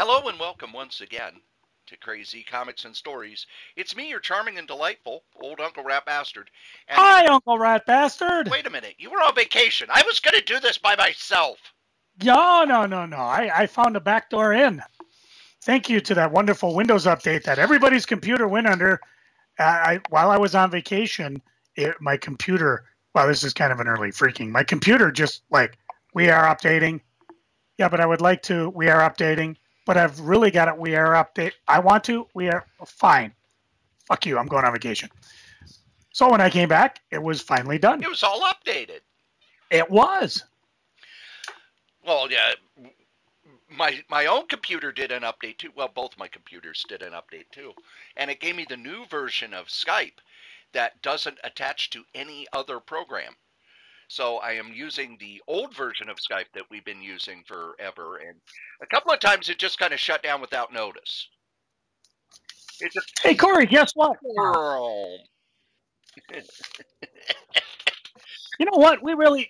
Hello and welcome once again to Crazy Comics and Stories. It's me, your charming and delightful old Uncle Rat Bastard. And Hi, Uncle Rat Bastard. wait a minute, you were on vacation. I was going to do this by myself. No. I found a backdoor in. Thank you to that wonderful Windows update that everybody's computer went under. While I was on vacation, my computer, well, this is kind of an early freaking. My computer just like, we are updating. Yeah, but I would like to, we are updating. But I've really got it, we are update. I want to, we are fine. Fuck you, I'm going on vacation. So when I came back, it was finally done. It was all updated. It was. Well, yeah, my own computer did an update too. Well, both my computers did an update too. And it gave me the new version of Skype that doesn't attach to any other program. So I am using the old version of Skype that we've been using forever, and a couple of times it just kind of shut down without notice. It just, hey, Corey, guess what? you know what? We really...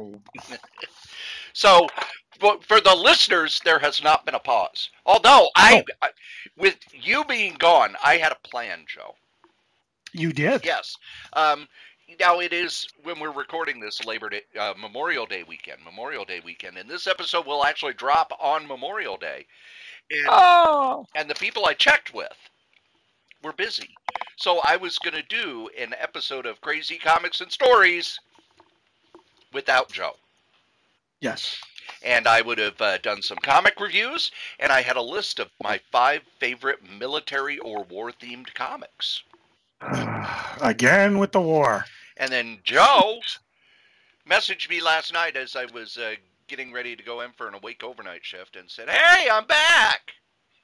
So, for the listeners, there has not been a pause. Although, with you being gone, I had a plan, Joe. You did? Yes. Now, it is, when we're recording this, Memorial Day weekend, and this episode will actually drop on Memorial Day. And the people I checked with were busy. So I was going to do an episode of Crazy Comics and Stories without Joe. Yes. And I would have done some comic reviews, and I had a list of my 5 favorite military or war-themed comics. Again with the war. And then Joe messaged me last night as I was getting ready to go in for an awake overnight shift and said, "Hey, I'm back."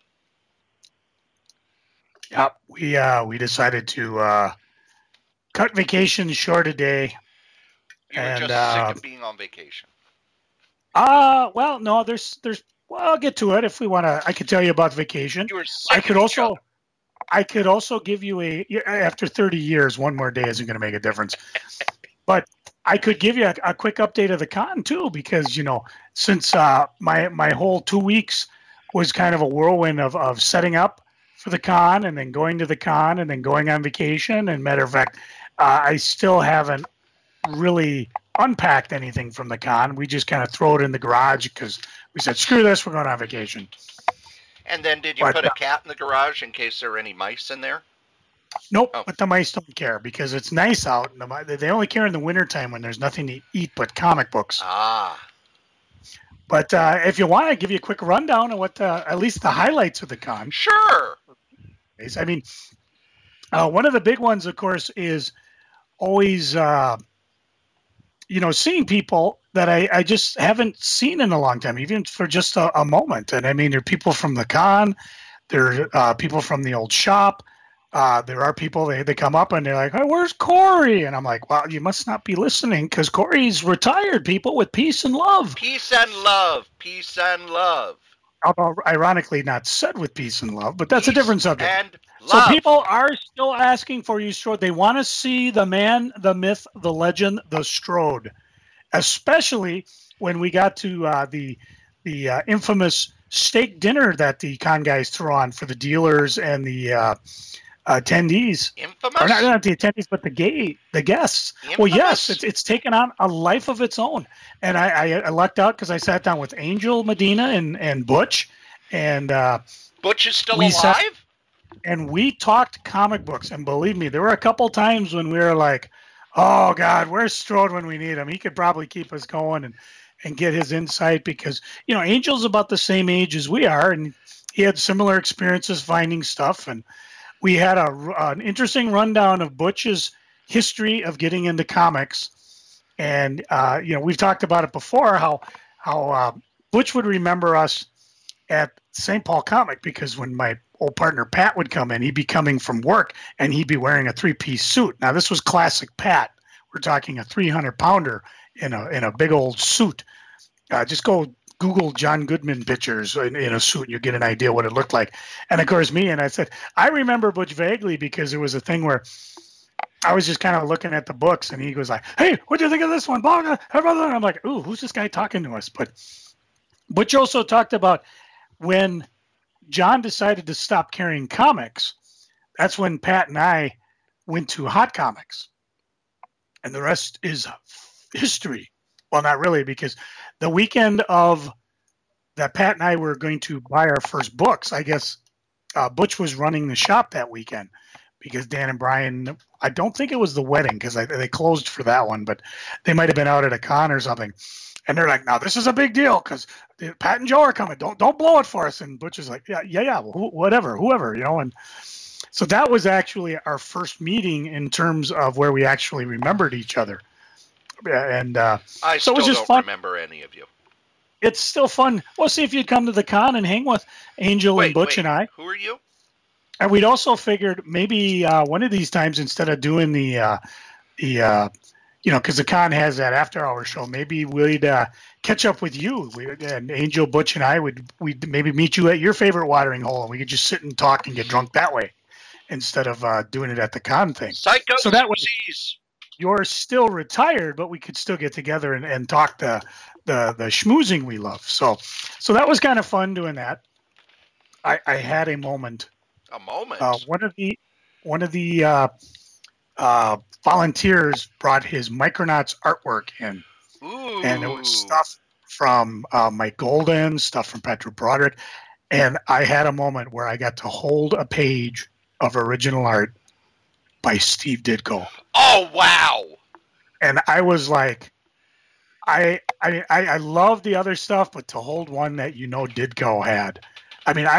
Yep, we decided to cut vacation short a day. You were just sick of being on vacation. Well, no, there's. Well, I'll get to it if we want to. I could tell you about vacation. You were sick I could also give you after 30 years, one more day isn't going to make a difference. But I could give you a quick update of the con too, because, since my whole 2 weeks was kind of a whirlwind of setting up for the con and then going to the con and then going on vacation. And matter of fact, I still haven't really unpacked anything from the con. We just kind of throw it in the garage because we said, screw this, we're going on vacation. And then did you put a cat in the garage in case there are any mice in there? Nope, but the mice don't care because it's nice out. And they only care in the wintertime when there's nothing to eat but comic books. But if you want, I'll give you a quick rundown of what at least the highlights of the con. Sure. I mean, one of the big ones, of course, is always, seeing people that I just haven't seen in a long time, even for just a moment. And I mean, there are people from the con, there are people from the old shop. There are people, they come up and they're like, "Hey, where's Corey?" And I'm like, well, you must not be listening because Corey's retired, people, with peace and love. Peace and love. Peace and love. Although, ironically, not said with peace and love, but that's a different subject. And love. So people are still asking for you, Strode. They want to see the man, the myth, the legend, the Strode. Especially when we got to the infamous steak dinner that the con guys throw on for the dealers and the attendees. Infamous? Or not the attendees, but the guests. Infamous? Well, yes, it's taken on a life of its own. And I lucked out because I sat down with Angel Medina and Butch. And Butch is still alive? And we talked comic books. And believe me, there were a couple times when we were like, oh, God, where's Strode when we need him? He could probably keep us going and get his insight because, Angel's about the same age as we are, and he had similar experiences finding stuff. And we had an interesting rundown of Butch's history of getting into comics. And, we've talked about it before, how Butch would remember us at St. Paul Comic because when my old partner Pat would come in, he'd be coming from work and he'd be wearing a 3-piece suit. Now this was classic Pat. We're talking a 300-pounder in a big old suit. Just go Google John Goodman pictures in a suit and you get an idea what it looked like. And of course and I said, I remember Butch vaguely because there was a thing where I was just kind of looking at the books and he goes like, "Hey, what do you think of this one?" And I'm like, "Ooh, who's this guy talking to us?" But Butch also talked about when John decided to stop carrying comics, that's when Pat and I went to Hot Comics. And the rest is history. Well, not really, because the weekend of that Pat and I were going to buy our first books, I guess Butch was running the shop that weekend because Dan and Brian, I don't think it was the wedding because they closed for that one, but they might have been out at a con or something. And they're like, "Now this is a big deal because Pat and Joe are coming. Don't blow it for us." And Butch is like, "Yeah, whatever, whoever, you know." And so that was actually our first meeting in terms of where we actually remembered each other. And I so still it was just don't fun. remember any of you. It's still fun. Well, see if you'd come to the con and hang with Angel and Butch and I. Who are you? And we'd also figured maybe one of these times instead of doing the because the con has that after-hour show, maybe we'd catch up with you. And Angel, Butch, and I we'd maybe meet you at your favorite watering hole, and we could just sit and talk and get drunk that way instead of doing it at the con thing. Psycho so that was Susies. You're still retired, but we could still get together and talk the schmoozing we love. So that was kind of fun doing that. I had a moment. A moment. One of the volunteers brought his Micronauts artwork in. Ooh. And it was stuff from Mike Golden, stuff from Pedro Broderick, and I had a moment where I got to hold a page of original art by Steve Ditko. Oh wow! And I was like, I love the other stuff, but to hold one that Ditko had. I mean,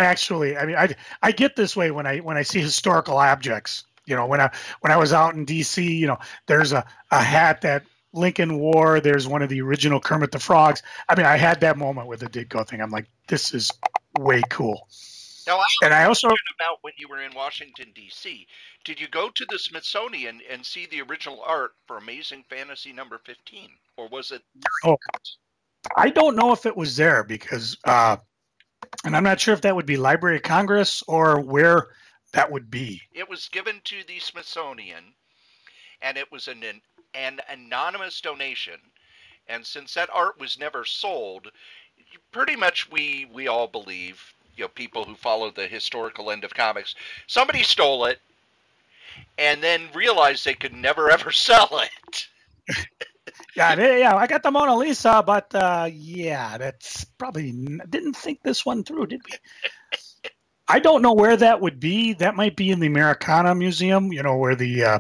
I get this way when I see historical objects. When I was out in D.C., there's a hat that Lincoln wore. There's one of the original Kermit the Frogs. I mean, I had that moment with the Ditko thing. I'm like, this is way cool. Now, I also about when you were in Washington, D.C., did you go to the Smithsonian and see the original art for Amazing Fantasy number 15? Or was it? Oh, I don't know if it was there because, and I'm not sure if that would be Library of Congress or where that would be. It was given to the Smithsonian, and it was an anonymous donation. And since that art was never sold, pretty much we all believe, people who follow the historical end of comics, somebody stole it and then realized they could never ever sell it. Yeah, I got the Mona Lisa, but that's probably didn't think this one through, did we? I don't know where that would be. That might be in the Americana Museum, where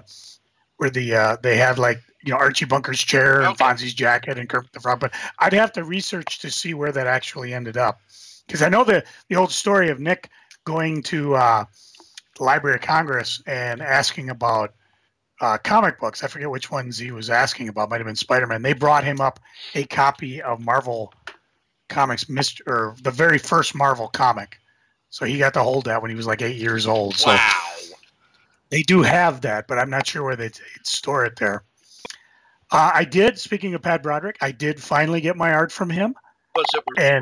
they had like Archie Bunker's chair and Fonzie's jacket and Kermit the Frog. But I'd have to research to see where that actually ended up, because I know the old story of Nick going to the Library of Congress and asking about comic books. I forget which ones he was asking about. Might have been Spider-Man. They brought him up a copy of Marvel Comics, or the very first Marvel comic. So he got to hold that when he was like 8 years old. So wow. They do have that, but I'm not sure where they'd store it there. I did, speaking of Pat Broderick, I did finally get my art from him. Was it worth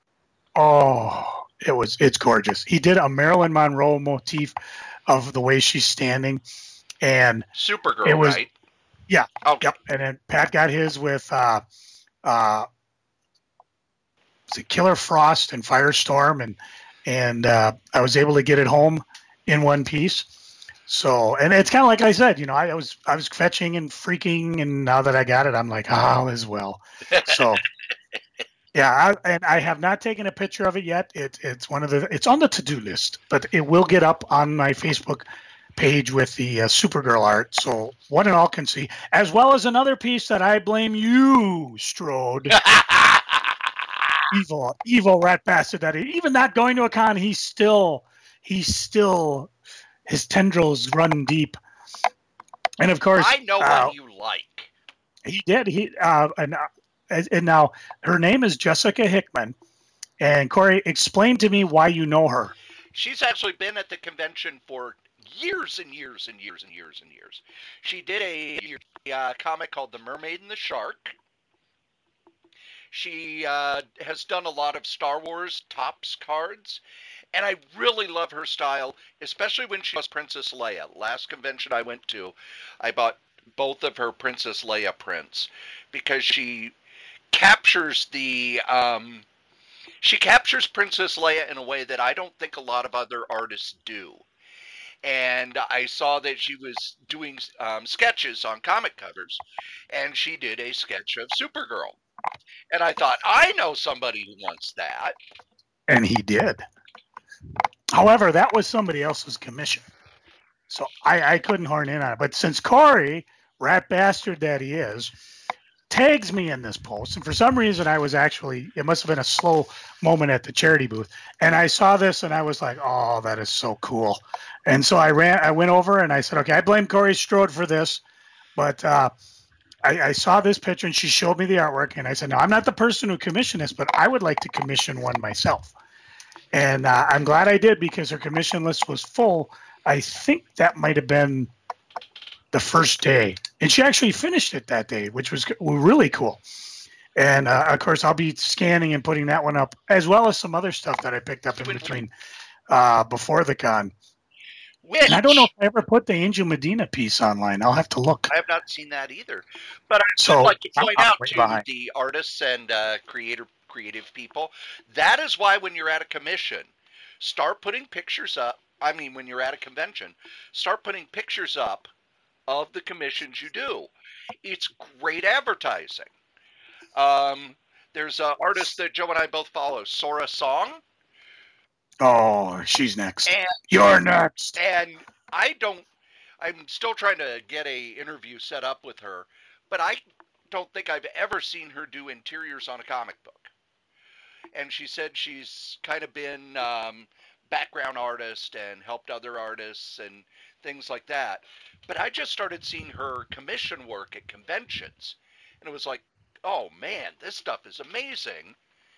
it's gorgeous. He did a Marilyn Monroe motif of the way she's standing. And Supergirl, it was, right? Yeah. Okay. Yep. And then Pat got his with was it Killer Frost and Firestorm, and I was able to get it home in one piece. So, and it's kind of like I said, I was fetching and freaking, and now that I got it, I'm like, all is well. So, yeah, I have not taken a picture of it yet. It's on the to-do list, but it will get up on my Facebook page with the Supergirl art, so one and all can see, as well as another piece that I blame you, Strode. evil rat bastard that even not going to a con, he's still his tendrils run deep. And of course, I know what you like. He did. And now her name is Jessica Hickman. And Corey, explain to me why you know her. She's actually been at the convention for years and years and years and years and years. She did a comic called The Mermaid and the Shark. She has done a lot of Star Wars Topps cards, and I really love her style, especially when she was Princess Leia. Last convention I went to, I bought both of her Princess Leia prints because she captures the She captures Princess Leia in a way that I don't think a lot of other artists do. And I saw that she was doing sketches on comic covers, and she did a sketch of Supergirl. And I thought, I know somebody who wants that. And he did. However, that was somebody else's commission. So I couldn't horn in on it. But since Corey, rat bastard that he is, tags me in this post, and for some reason I was actually, it must have been a slow moment at the charity booth, and I saw this and I was like, oh, that is so cool. And so I went over and I said, okay, I blame Corey Strode for this, but I saw this picture and she showed me the artwork, and I said, no, I'm not the person who commissioned this, but I would like to commission one myself. And I'm glad I did, because her commission list was full. I think that might have been the first day, and she actually finished it that day, which was really cool. And of course, I'll be scanning and putting that one up, as well as some other stuff that I picked up in between before the con. And I don't know if I ever put the Angel Medina piece online. I'll have to look. I have not seen that either. But I'd like to point out to the artists and creative people, that is why when you're at a commission, start putting pictures up. I mean, when you're at a convention, start putting pictures up of the commissions you do. It's great advertising. There's an artist that Joe and I both follow, Sora Song. Oh, she's next. And you're next. And I'm still trying to get a interview set up with her, but I don't think I've ever seen her do interiors on a comic book. And she said she's kind of been background artist and helped other artists and things like that. But I just started seeing her commission work at conventions, and it was like, oh man, this stuff is amazing.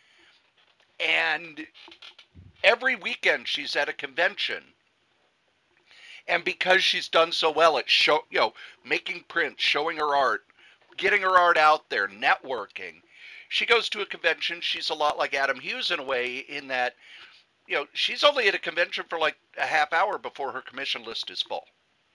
And every weekend she's at a convention, and because she's done so well at making prints, showing her art, getting her art out there, networking, she goes to a convention. She's a lot like Adam Hughes in a way, in that, she's only at a convention for like a half hour before her commission list is full.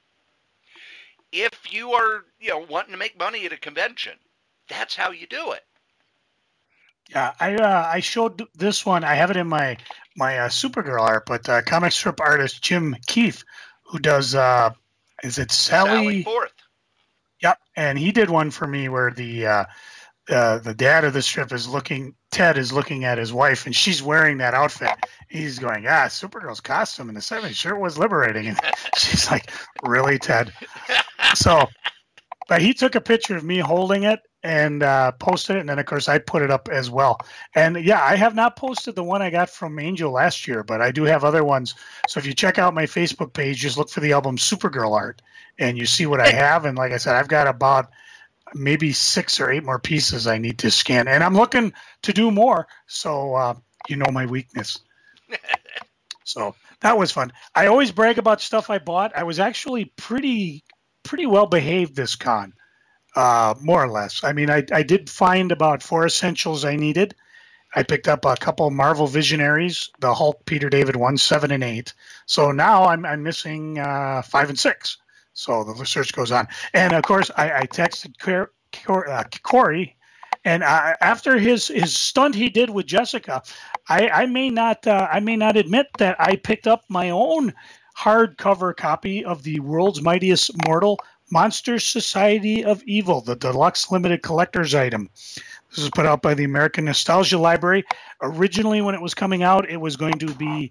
If you are, wanting to make money at a convention, that's how you do it. Yeah, I showed this one. I have it in my Supergirl art, but comic strip artist Jim Keefe, who does, is it Sally Forth? Yep, and he did one for me where the dad of the strip Ted is looking at his wife, and she's wearing that outfit. He's going, Supergirl's costume in the 70s sure was liberating. And she's like, really, Ted? So, but he took a picture of me holding it and posted it, and then, of course, I put it up as well. And, yeah, I have not posted the one I got from Angel last year, but I do have other ones. So if you check out my Facebook page, just look for the album Supergirl Art, and you see what I have. And like I said, I've got about maybe 6 or 8 more pieces I need to scan, and I'm looking to do more. So my weakness. So that was fun. I always brag about stuff I bought. I was actually pretty well behaved this con, more or less. I mean, I did find about 4 essentials I needed. I picked up a couple Marvel Visionaries, the Hulk Peter David 1, 7, and 8. So now I'm missing 5 and 6. So the research goes on. And, of course, I texted Corey, and after his stunt he did with Jessica, I may not admit that I picked up my own hardcover copy of the World's Mightiest Mortal, Monster Society of Evil, the deluxe limited collector's item. This was put out by the American Nostalgia Library. Originally, when it was coming out, it was going to be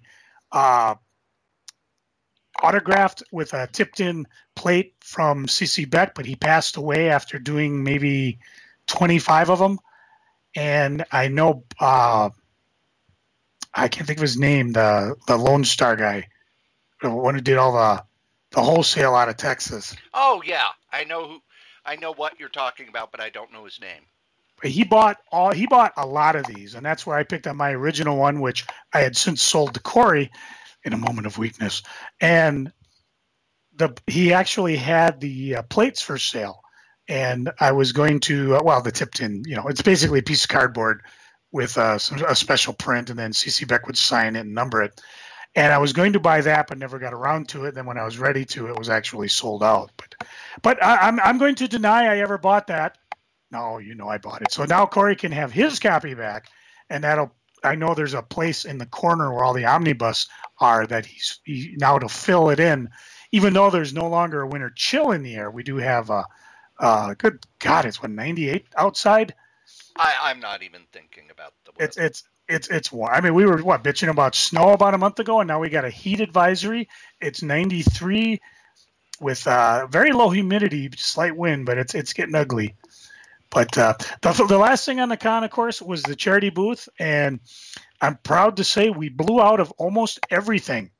autographed with a tipped-in plate from C.C. Beck, but he passed away after doing maybe 25 of them. And I know, I can't think of his name, the Lone Star guy, the one who did all the wholesale out of Texas. Oh yeah, I know what you're talking about, but I don't know his name. He bought a lot of these, and that's where I picked up my original one, which I had since sold to Corey in a moment of weakness. And he actually had the plates for sale, and I was going to the tipped in, it's basically a piece of cardboard with a special print, and then C.C. Beck would sign it and number it. And I was going to buy that, but never got around to it. Then when I was ready to, it was actually sold out. But I'm going to deny I ever bought that. No, I bought it. So now Corey can have his copy back, and that'll I know there's a place in the corner where all the omnibus are that he now to fill it in, even though there's no longer a winter chill in the air. We do have good God, it's 98 outside. I'm not even thinking about the weather. It's warm. I mean, we were bitching about snow about a month ago, and now we got a heat advisory. It's 93 with very low humidity, slight wind, but it's getting ugly. But the last thing on the con, of course, was the charity booth, and I'm proud to say we blew out of almost everything.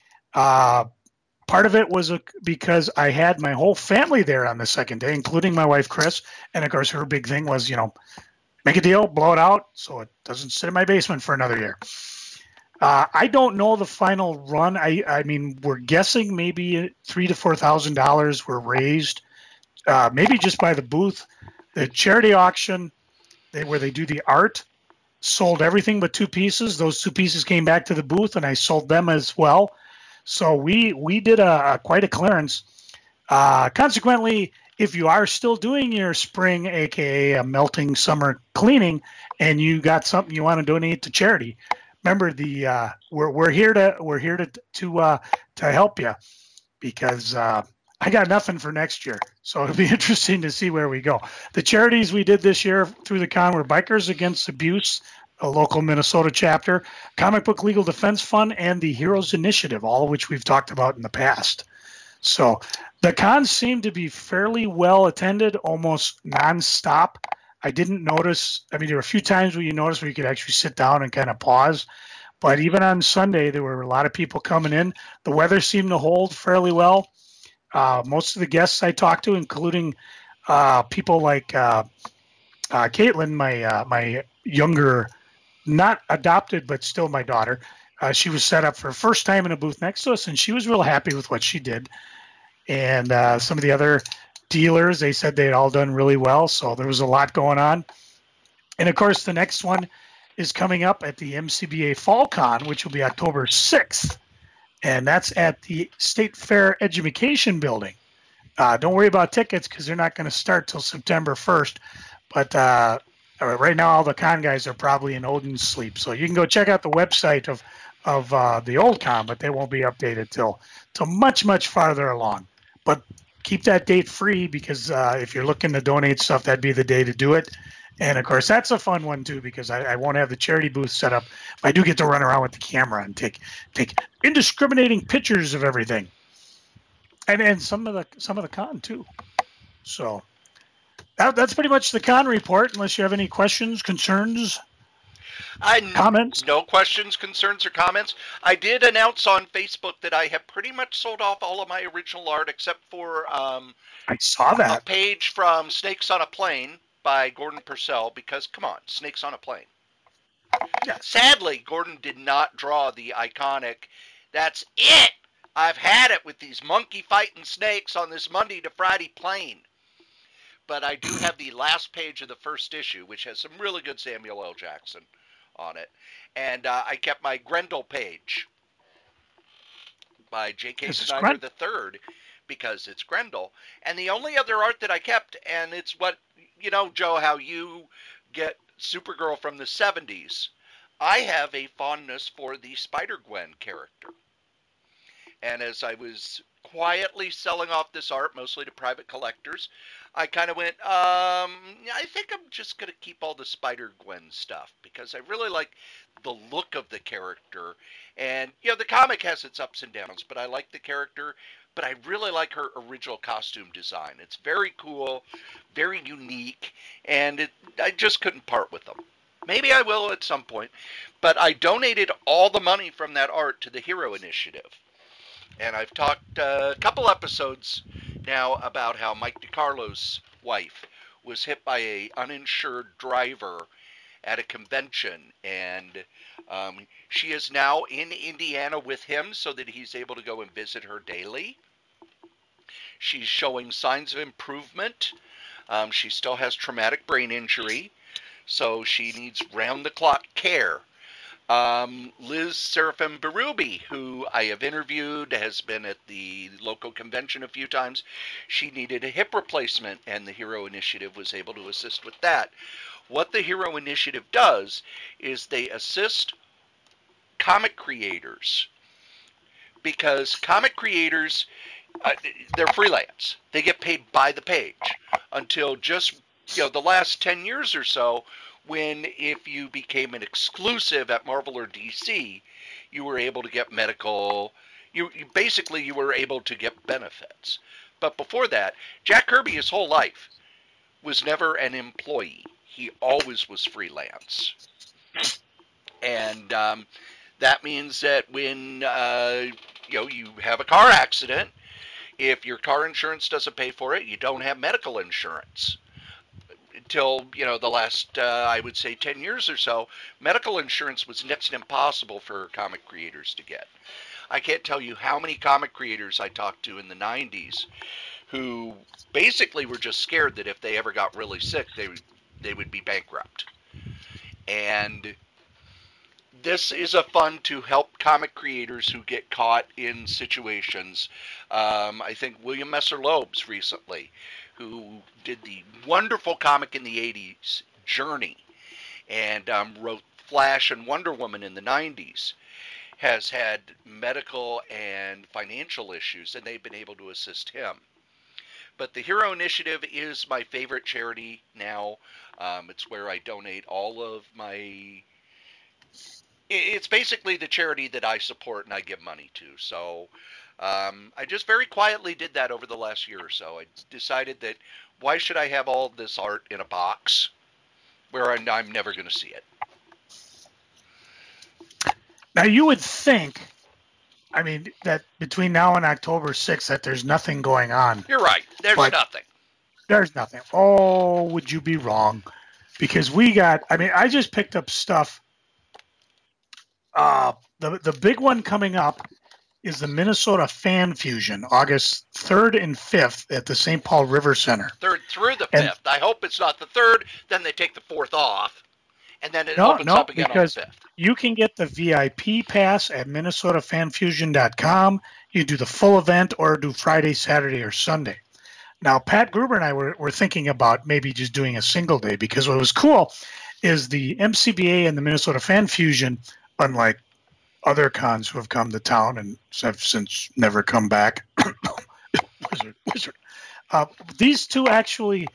Part of it was because I had my whole family there on the second day, including my wife, Chris. And, of course, her big thing was, make a deal, blow it out so it doesn't sit in my basement for another year. I don't know the final run. I mean, we're guessing maybe $3,000 to $4,000 were raised, maybe just by the booth. The charity auction, where they do the art, sold everything but 2 pieces. Those 2 pieces came back to the booth, and I sold them as well. So we did quite a clearance. Consequently, if you are still doing your spring, aka a melting summer cleaning, and you got something you want to donate to charity, remember we're here to help you, because I got nothing for next year. So it'll be interesting to see where we go. The charities we did this year through the con were Bikers Against Abuse, a local Minnesota chapter, Comic Book Legal Defense Fund, and the Heroes Initiative, all of which we've talked about in the past. So the cons seem to be fairly well attended, almost nonstop. I didn't notice. I mean, there were a few times where you could actually sit down and kind of pause. But even on Sunday, there were a lot of people coming in. The weather seemed to hold fairly well. Most of the guests I talked to, including people like Caitlin, my younger, not adopted, but still my daughter. She was set up for her first time in a booth next to us, and she was real happy with what she did. And some of the other dealers, they said they had all done really well, so there was a lot going on. And, of course, the next one is coming up at the MCBA Fall Con, which will be October 6th, and that's at the State Fair Education Building. Don't worry about tickets because they're not going to start till September 1st, but right now all the con guys are probably in Odin's sleep, so you can go check out the website of the old con, but they won't be updated till much, much farther along. But keep that date free, because if you're looking to donate stuff, that'd be the day to do it. And, of course, that's a fun one, too, because I won't have the charity booth set up. But I do get to run around with the camera and take indiscriminating pictures of everything. And some of the con, too. So that's pretty much the con report, unless you have any questions, concerns, comments. No questions, concerns, or comments. I did announce on Facebook that I have pretty much sold off all of my original art except for I saw that. a page from Snakes on a Plane by Gordon Purcell, because, come on, Snakes on a Plane. Yes. Sadly, Gordon did not draw the iconic, "That's it! I've had it with these monkey fighting snakes on this Monday to Friday plane." But I do have the last page of the first issue, which has some really good Samuel L. Jackson on it. And I kept my Grendel page by J.K. Snyder III, because it's Grendel. And the only other art that I kept, and it's what, Joe, how you get Supergirl from the 70s, I have a fondness for the Spider-Gwen character. And as I was quietly selling off this art, mostly to private collectors, I kind of went, I think I'm just going to keep all the Spider-Gwen stuff, because I really like the look of the character. And, the comic has its ups and downs, but I like the character. But I really like her original costume design. It's very cool, very unique, and I just couldn't part with them. Maybe I will at some point. But I donated all the money from that art to the Hero Initiative. And I've talked a couple episodes now about how Mike DiCarlo's wife was hit by an uninsured driver at a convention, and she is now in Indiana with him so that he's able to go and visit her daily. She's showing signs of improvement. She still has traumatic brain injury, so she needs round-the-clock care. Liz Seraphim Berube, who I have interviewed, has been at the local convention a few times. She needed a hip replacement, and the Hero Initiative was able to assist with that. What the Hero Initiative does is they assist comic creators, because comic creators, they're freelance. They get paid by the page until just the last 10 years or so, when if you became an exclusive at Marvel or DC, you were able to get medical. You were able to get benefits. But before that, Jack Kirby, his whole life, was never an employee. He always was freelance. And that means that when you have a car accident, if your car insurance doesn't pay for it, you don't have medical insurance. Until the last I would say 10 years or so, medical insurance was next to impossible for comic creators to get. I can't tell you how many comic creators I talked to in the 90s who basically were just scared that if they ever got really sick, they would be bankrupt. And this is a fund to help comic creators who get caught in situations. I think William Messer-Loebs recently, who did the wonderful comic in the 80s, Journey, and wrote Flash and Wonder Woman in the 90s, has had medical and financial issues, and they've been able to assist him. But the Hero Initiative is my favorite charity now. It's where I donate all of my... It's basically the charity that I support and I give money to. So I just very quietly did that over the last year or so. I decided that why should I have all this art in a box where I'm never going to see it? Now, you would think, that between now and October 6th, that there's nothing going on. You're right. There's nothing. There's nothing. Oh, would you be wrong? Because I just picked up stuff. The big one coming up is the Minnesota Fan Fusion, August 3rd and 5th at the St. Paul River Center. 3rd through the 5th. I hope it's not the 3rd. Then they take the 4th off. And then it opens up again on the 5th. You can get the VIP pass at MinnesotaFanfusion.com. You do the full event or do Friday, Saturday, or Sunday. Now, Pat Gruber and I were thinking about maybe just doing a single day, because what was cool is the MCBA and the Minnesota Fan Fusion, unlike other cons who have come to town and have since never come back. Wizard. These two actually...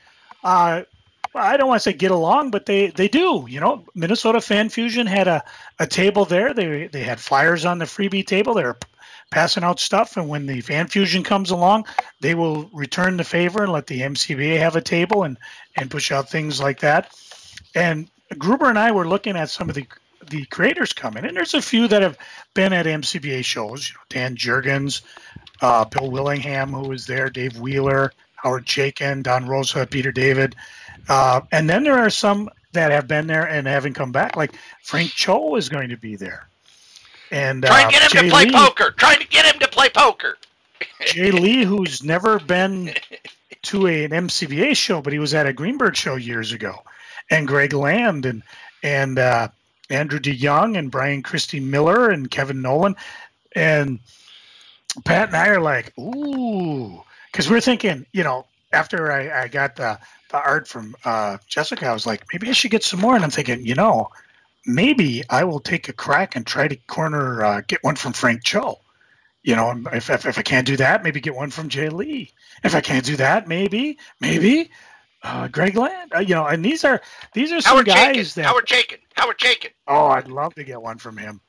I don't want to say get along, but they do. Minnesota Fan Fusion had a table there. They had flyers on the freebie table. They were passing out stuff, and when the Fan Fusion comes along, they will return the favor and let the MCBA have a table and push out things like that. And Gruber and I were looking at some of the creators coming, and there's a few that have been at MCBA shows. Dan Jurgens, Bill Willingham, who was there, Dave Wheeler, Howard Chaykin, Don Rosa, Peter David. And then there are some that have been there and haven't come back. Like Frank Cho is going to be there. And trying to get him to play poker. Trying to get him to play poker. Jay Lee, who's never been to an MCBA show, but he was at a Greenberg show years ago. And Greg Land and Andrew DeYoung and Brian Christie Miller and Kevin Nolan. And Pat and I are like, ooh. Because we're thinking, after I got the art from Jessica, I was like, maybe I should get some more. And I'm thinking, maybe I will take a crack and try to get one from Frank Cho. If I can't do that, maybe get one from Jay Lee. If I can't do that, maybe Greg Land. And these are some Howard guys that Howard Chaykin. Oh, I'd love to get one from him.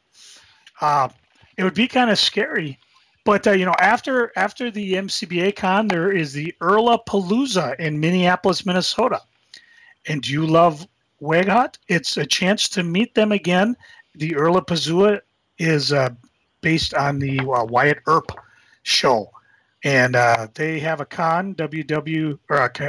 It would be kind of scary. But, after the MCBA con, there is the Palooza in Minneapolis, Minnesota. And do you love WegHut? It's a chance to meet them again. The Palooza is based on the Wyatt Earp show. And they have a con, website,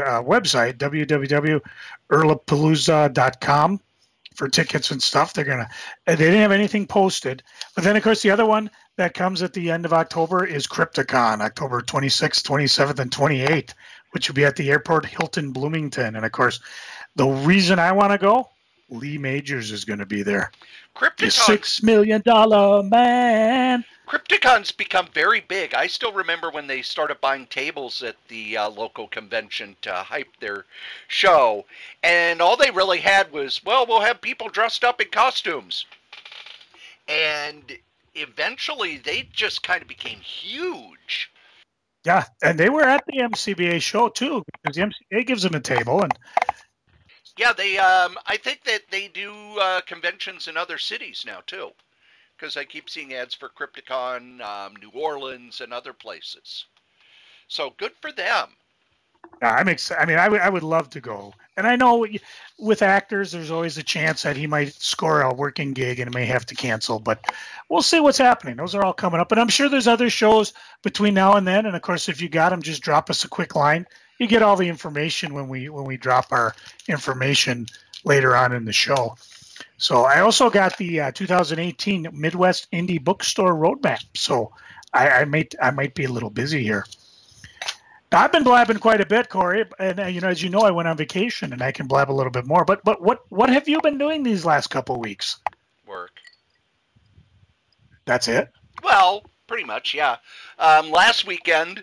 www.earlapalooza.com for tickets and stuff. They didn't have anything posted. But then, of course, the other one that comes at the end of October is Crypticon, October 26th, 27th, and 28th, which will be at the airport Hilton Bloomington. And, of course, the reason I want to go, Lee Majors is going to be there. Crypticon. The $6 million man. Crypticon's become very big. I still remember when they started buying tables at the local convention to hype their show, and all they really had was, well, we'll have people dressed up in costumes. And eventually they just kind of became huge. Yeah, and they were at the MCBA show too, because the MCBA gives them a table. And yeah, they I think that they do conventions in other cities now too, because I keep seeing ads for Crypticon, New Orleans, and other places. So good for them. yeah, I'm excited. I mean, I would love to go. And I know with actors, there's always a chance that he might score a working gig and may have to cancel. But we'll see what's happening. Those are all coming up. And I'm sure there's other shows between now and then. And of course, if you got them, just drop us a quick line. You get all the information when we drop our information later on in the show. So I also got the 2018 Midwest Indie Bookstore Roadmap. So I might be a little busy here. I've been blabbing quite a bit, Corey, and as you know, I went on vacation, and I can blab a little bit more. But what have you been doing these last couple of weeks? Work. That's it? Well, pretty much, yeah. Last weekend,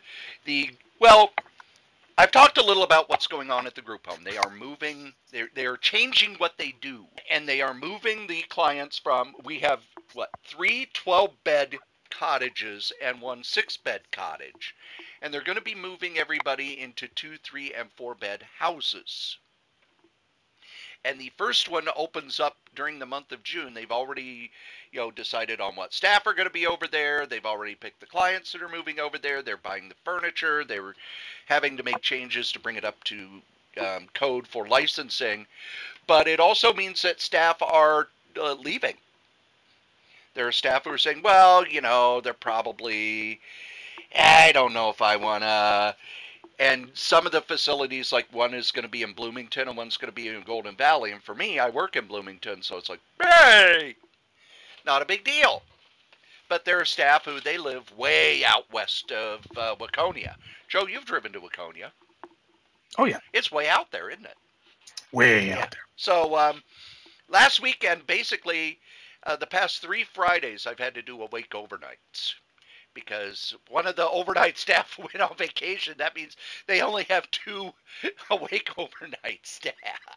I've talked a little about what's going on at the group home. They are moving. They're changing what they do, and they are moving the clients from. We have 3 12-bed cottages and 1 6-bed cottage. And they're going to be moving everybody into 2, 3, and 4-bed houses. And the first one opens up during the month of June. They've already, decided on what staff are going to be over there. They've already picked the clients that are moving over there. They're buying the furniture. They were having to make changes to bring it up to code for licensing. But it also means that staff are leaving. There are staff who are saying, well, they're probably... I don't know if I want to. And some of the facilities, like one is going to be in Bloomington and one's going to be in Golden Valley. And for me, I work in Bloomington, so it's like, hey, not a big deal. But there are staff who they live way out west of Waconia. Joe, you've driven to Waconia. Oh, yeah. It's way out there, isn't it? Way out there. So last weekend, basically, the past 3 Fridays, I've had to do awake overnights. Because one of the overnight staff went on vacation. That means they only have 2 awake overnight staff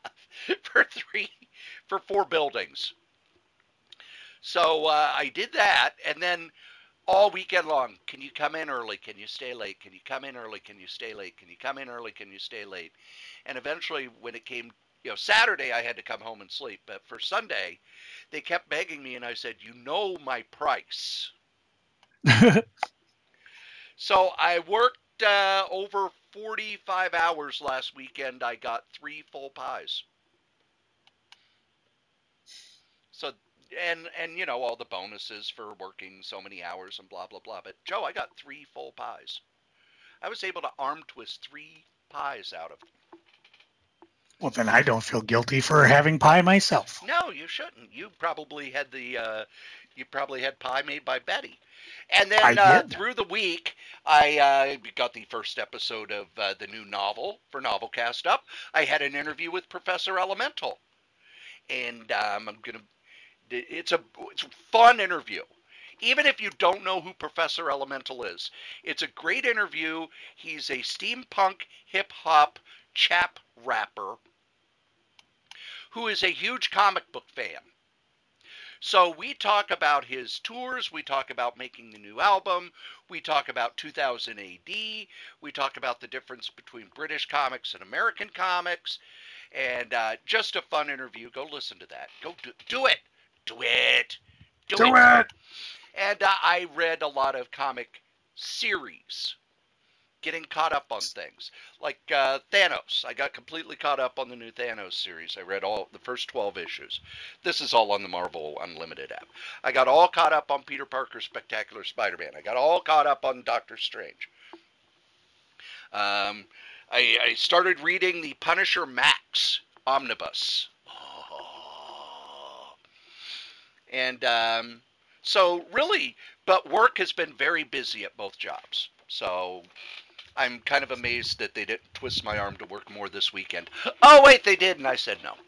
for 4 buildings. So I did that, and then all weekend long, can you come in early? Can you stay late? Can you come in early? Can you stay late? Can you come in early? Can you stay late? And eventually, when it came, Saturday, I had to come home and sleep. But for Sunday, they kept begging me, and I said, my price. So I worked over 45 hours last weekend. I got 3 full pies. So and all the bonuses for working so many hours and blah blah blah. But Joe, I got 3 full pies. I was able to arm twist 3 pies out of them. Well, then I don't feel guilty for having pie myself. No, you shouldn't. You probably had pie made by Betty. And then through the week, I got the first episode of the new novel for Novelcast up. I had an interview with Professor Elemental, and it's a fun interview. Even if you don't know who Professor Elemental is, it's a great interview. He's a steampunk hip-hop chap rapper who is a huge comic book fan. So we talk about his tours, we talk about making the new album, we talk about 2000 AD, we talk about the difference between British comics and American comics, and just a fun interview. Go listen to that. Go do it. Do it. Do it. And I read a lot of comic series, getting caught up on things. Like Thanos. I got completely caught up on the new Thanos series. I read all the first 12 issues. This is all on the Marvel Unlimited app. I got all caught up on Peter Parker's Spectacular Spider-Man. I got all caught up on Doctor Strange. I started reading the Punisher Max Omnibus. And so really, but work has been very busy at both jobs. So I'm kind of amazed that they didn't twist my arm to work more this weekend. Oh, wait, they did, and I said no.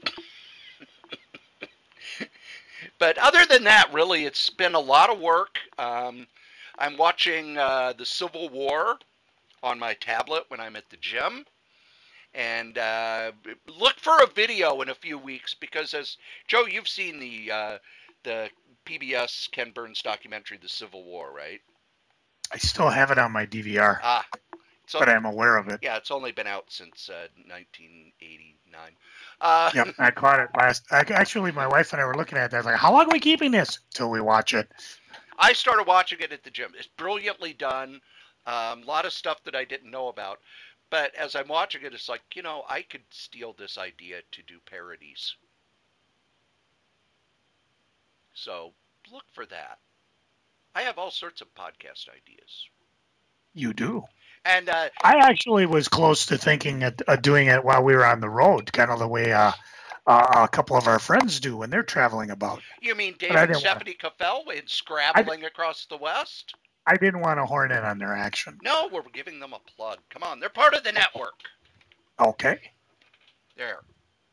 But other than that, really, it's been a lot of work. I'm watching the Civil War on my tablet when I'm at the gym. And look for a video in a few weeks because, as Joe, you've seen the PBS Ken Burns documentary, The Civil War, right? I still have it on my DVR, but I'm aware of it. Yeah, it's only been out since 1989. Yep, I caught it actually, my wife and I were looking at that. I was like, how long are we keeping this till we watch it? I started watching it at the gym. It's brilliantly done. A lot of stuff that I didn't know about. But as I'm watching it, it's like, I could steal this idea to do parodies. So look for that. I have all sorts of podcast ideas. You do. And I actually was close to thinking of doing it while we were on the road, kind of the way a couple of our friends do when they're traveling about. You mean David and Stephanie Caffell in Scrabbling Across the West? I didn't want to horn in on their action. No, we're giving them a plug. Come on, they're part of the network. Okay. There.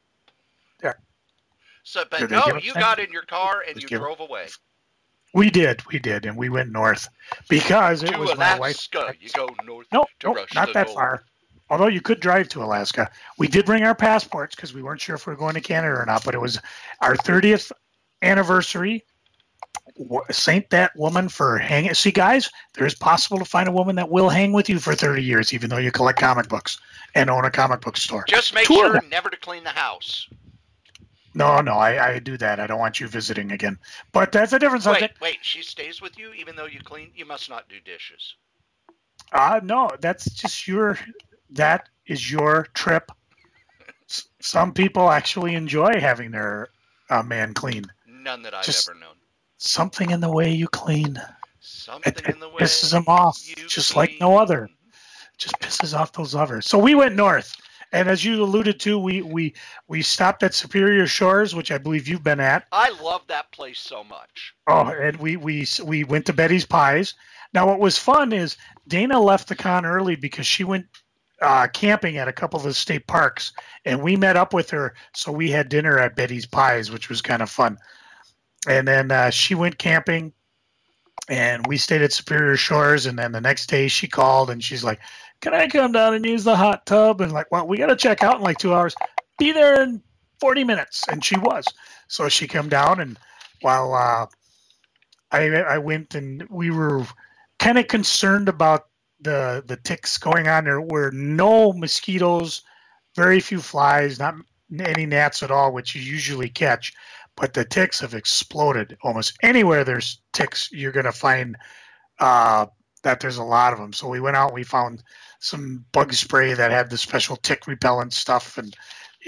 So, but Did no, you got in your car and you drove away. We did, and we went north because it was Alaska. My wife. You go north. Nope, not that far. Although you could drive to Alaska. We did bring our passports because we weren't sure if we were going to Canada or not. But it was our 30th anniversary. Saint that woman for hanging. See, guys, there's possible to find a woman that will hang with you for 30 years, even though you collect comic books and own a comic book store. Just make sure never to clean the house. No, I do that. I don't want you visiting again. But that's a different subject. Wait, she stays with you even though you clean? You must not do dishes. No, that's just that is your trip. Some people actually enjoy having their man clean. None that I've ever known. Something in the way you clean. Something in the way pisses them off, just clean. Like no other. Just pisses off those others. So we went north. And as you alluded to, we stopped at Superior Shores, which I believe you've been at. I love that place so much. Oh, and we went to Betty's Pies. Now, what was fun is Dana left the con early because she went camping at a couple of the state parks, and we met up with her. So we had dinner at Betty's Pies, which was kind of fun. And then she went camping, and we stayed at Superior Shores. And then the next day she called, and she's like, can I come down and use the hot tub? And like, well, we got to check out in like 2 hours. Be there in 40 minutes. And she was. So she came down, and while I went, and we were kind of concerned about the ticks going on. There were no mosquitoes, very few flies, not any gnats at all, which you usually catch. But the ticks have exploded. Almost anywhere there's ticks, you're going to find that there's a lot of them. So we went out and we found some bug spray that had the special tick repellent stuff. And,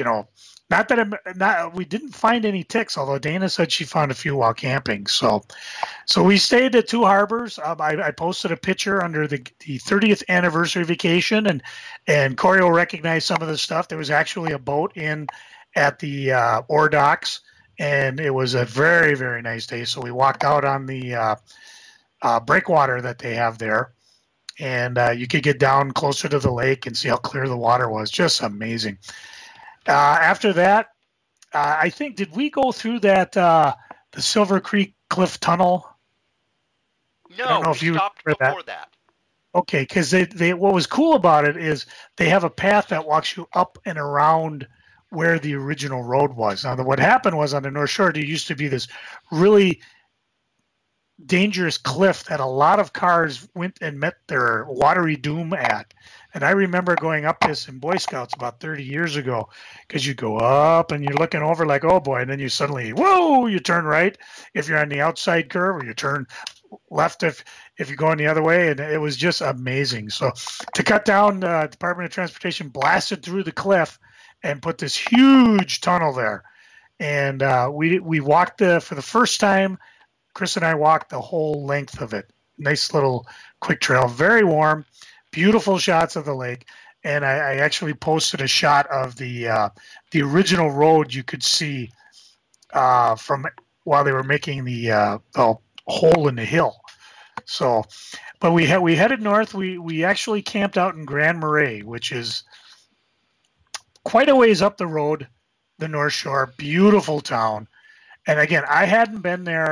we didn't find any ticks, although Dana said she found a few while camping. So we stayed at Two Harbors. I posted a picture under the 30th anniversary vacation, and Corey will recognize some of the stuff. There was actually a boat in at the ore docks. And it was a very, very nice day. So we walked out on the breakwater that they have there. And you could get down closer to the lake and see how clear the water was. Just amazing. After that, I think, did we go through that, the Silver Creek Cliff Tunnel? No, I don't know if you stopped before that. Okay, because they what was cool about it is they have a path that walks you up and around where the original road was. Now, what happened was on the North Shore, there used to be this really dangerous cliff that a lot of cars went and met their watery doom at. And I remember going up this in Boy Scouts about 30 years ago, because you go up and you're looking over like, oh boy, and then you suddenly, whoa, you turn right if you're on the outside curve, or you turn left if you're going the other way. And it was just amazing. So to cut down, Department of Transportation blasted through the cliff and put this huge tunnel there. And we walked for the first time, Chris and I walked the whole length of it. Nice little quick trail, very warm, beautiful shots of the lake. And I actually posted a shot of the original road you could see from while they were making the hole in the hill. So, but we headed north. We actually camped out in Grand Marais, which is quite a ways up the road, the North Shore, beautiful town. And again, I hadn't been there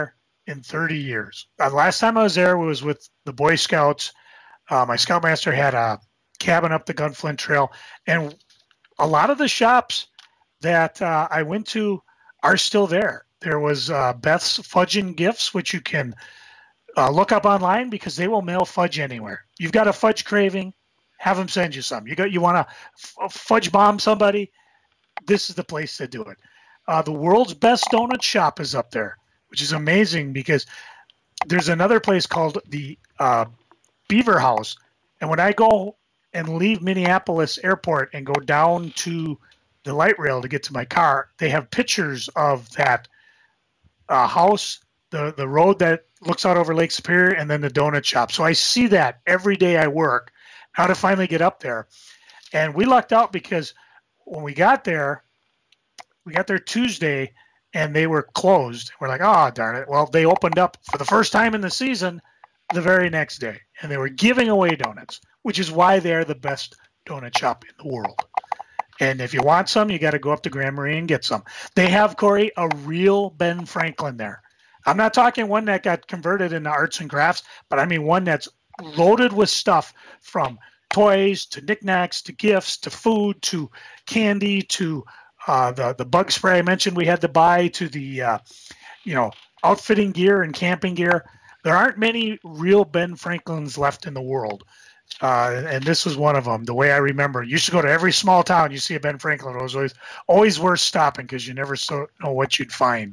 in 30 years. Last time I was there was with the Boy Scouts. My Scoutmaster had a cabin up the Gunflint Trail, and a lot of the shops that I went to are still there. There was Beth's Fudge and Gifts, which you can look up online because they will mail fudge anywhere. You've got a fudge craving, have them send you some. You want to fudge bomb somebody, this is the place to do it. The world's best donut shop is up there, which is amazing because there's another place called the Beaver House. And when I go and leave Minneapolis Airport and go down to the light rail to get to my car, they have pictures of that house, the road that looks out over Lake Superior, and then the donut shop. So I see that every day I work, how to finally get up there. And we lucked out because when we got there Tuesday, and they were closed. We're like, oh, darn it. Well, they opened up for the first time in the season the very next day, and they were giving away donuts, which is why they're the best donut shop in the world. And if you want some, you got to go up to Grand Marais and get some. They have, Corey, a real Ben Franklin there. I'm not talking one that got converted into arts and crafts, but I mean one that's loaded with stuff from toys to knickknacks to gifts to food to candy to the bug spray I mentioned we had to buy to the outfitting gear and camping gear. There aren't many real Ben Franklins left in the world. And this was one of them. The way I remember, you used to go to every small town, you see a Ben Franklin. It was always worth stopping because you never know what you'd find.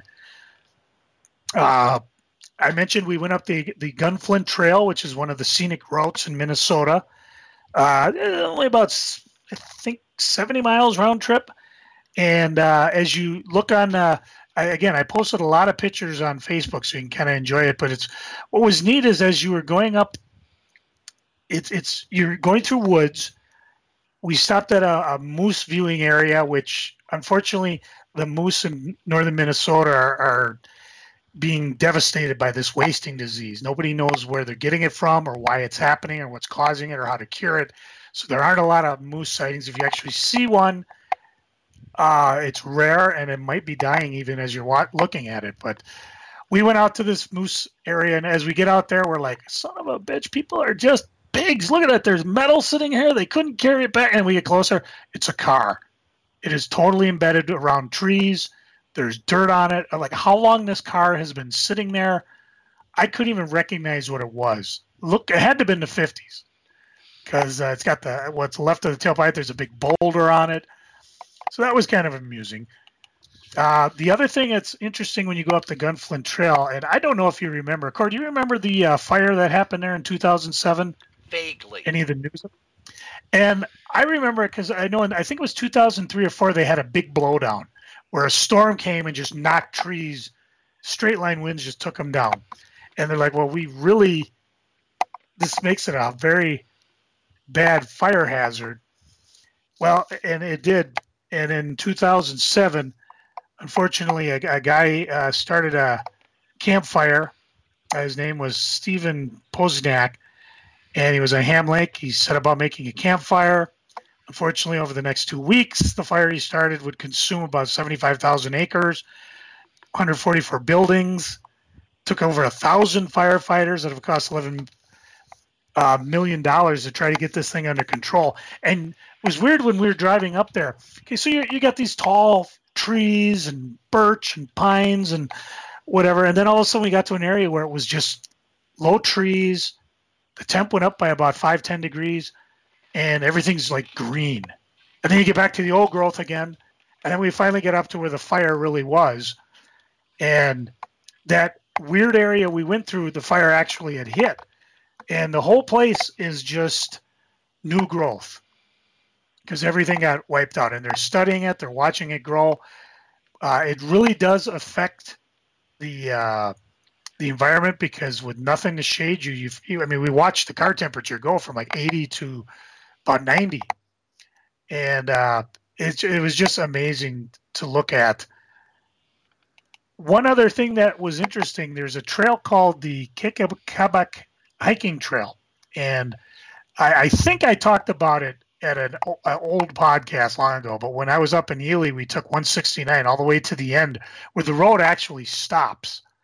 I mentioned we went up the Gunflint Trail, which is one of the scenic routes in Minnesota. Only about, I think, 70 miles round trip. And as you look on, I posted a lot of pictures on Facebook so you can kind of enjoy it. But what was neat is as you were going up, you're going through woods. We stopped at a moose viewing area, which unfortunately the moose in northern Minnesota are being devastated by this wasting disease. Nobody knows where they're getting it from or why it's happening or what's causing it or how to cure it. So there aren't a lot of moose sightings. If you actually see one, it's rare and it might be dying even as you're looking at it. But we went out to this moose area, and as we get out there, we're like, son of a bitch, people are just pigs. Look at it. There's metal sitting here. They couldn't carry it back. And we get closer. It's a car. It is totally embedded around trees. There's dirt on it. Like how long this car has been sitting there, I couldn't even recognize what it was. Look, it had to have been the 50s because it's got what's left of the tailpipe. There's a big boulder on it. So that was kind of amusing. The other thing that's interesting when you go up the Gunflint Trail, and I don't know if you remember, Cord, do you remember the fire that happened there in 2007? Vaguely. Any of the news? And I remember it because I think it was 2003 or 4, they had a big blowdown where a storm came and just knocked trees, straight line winds just took them down. And they're like, well, this makes it a very bad fire hazard. Well, and it did. And in 2007, unfortunately, a guy started a campfire. His name was Stephen Pozniak, and he was at Ham Lake. He set about making a campfire. Unfortunately, over the next 2 weeks, the fire he started would consume about 75,000 acres, 144 buildings, took over 1,000 firefighters that have cost $11 million to try to get this thing under control. And it was weird when we were driving up there. Okay, so you got these tall trees and birch and pines and whatever, and then all of a sudden we got to an area where it was just low trees. The temp went up by about 5-10 degrees, and everything's like green. And then you get back to the old growth again, and then we finally get up to where the fire really was. And that weird area we went through, the fire actually had hit. And the whole place is just new growth because everything got wiped out. And they're studying it. They're watching it grow. It really does affect the environment because with nothing to shade you, we watched the car temperature go from like 80 to about 90. And it was just amazing to look at. One other thing that was interesting, there's a trail called the Kikabak hiking trail. And I think I talked about it at an old podcast long ago, but when I was up in Ely, we took 169 all the way to the end where the road actually stops.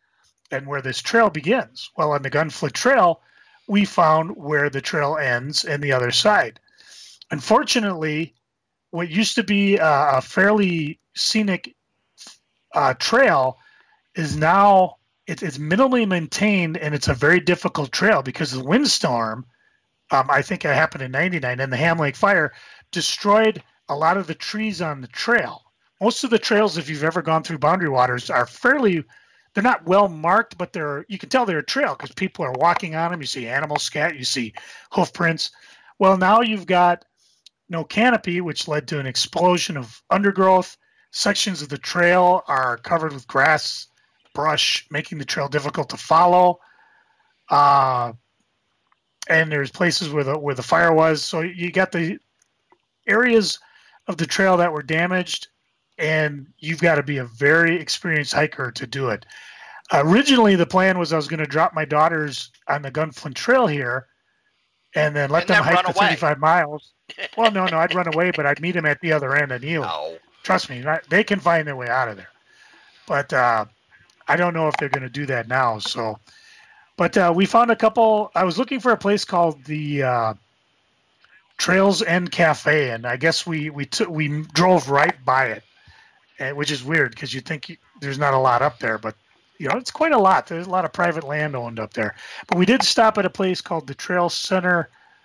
and where this trail begins. Well, on the Gunflint Trail, we found where the trail ends and the other side. Unfortunately, what used to be a fairly scenic trail is now it's minimally maintained, and it's a very difficult trail because the windstorm, I think it happened in '99, and the Ham Lake fire destroyed a lot of the trees on the trail. Most of the trails, if you've ever gone through Boundary Waters, are they're not well marked, but you can tell they're a trail because people are walking on them. You see animal scat, you see hoof prints. Well, now you've got no canopy, which led to an explosion of undergrowth. Sections of the trail are covered with grass, brush, making the trail difficult to follow. And there's places where the fire was. So you got the areas of the trail that were damaged, and you've got to be a very experienced hiker to do it. Originally, the plan was I was going to drop my daughters on the Gunflint Trail here and then let them hike the 35 miles. Well, no, I'd run away, but I'd meet them at the other end of Ely. No. Trust me, they can find their way out of there. But I don't know if they're going to do that now. So, but we found a couple. I was looking for a place called the Trails End Cafe, and I guess we drove right by it, which is weird because you think there's not a lot up there, but it's quite a lot. There's a lot of private land owned up there. But we did stop at a place called the Trail Center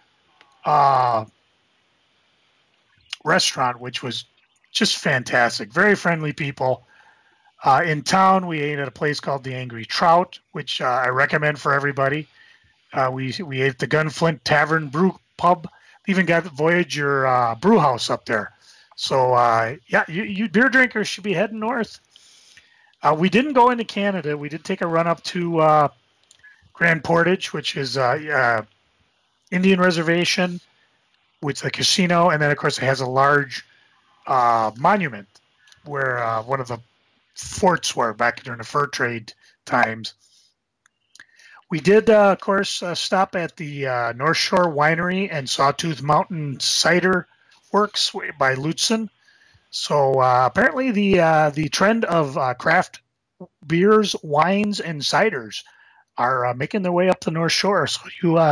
Restaurant, which was just fantastic. Very friendly people. In town, we ate at a place called the Angry Trout, which I recommend for everybody. We ate at the Gunflint Tavern Brew Pub. Even got the Voyager Brew House up there. So, you beer drinkers should be heading north. We didn't go into Canada. We did take a run up to Grand Portage, which is Indian Reservation with a casino. And then, of course, it has a large monument where one of the forts were back during the fur trade times. We did, of course, stop at the North Shore Winery and Sawtooth Mountain Cider Works by Lutzen. So apparently the trend of craft beers, wines, and ciders are making their way up the North Shore. So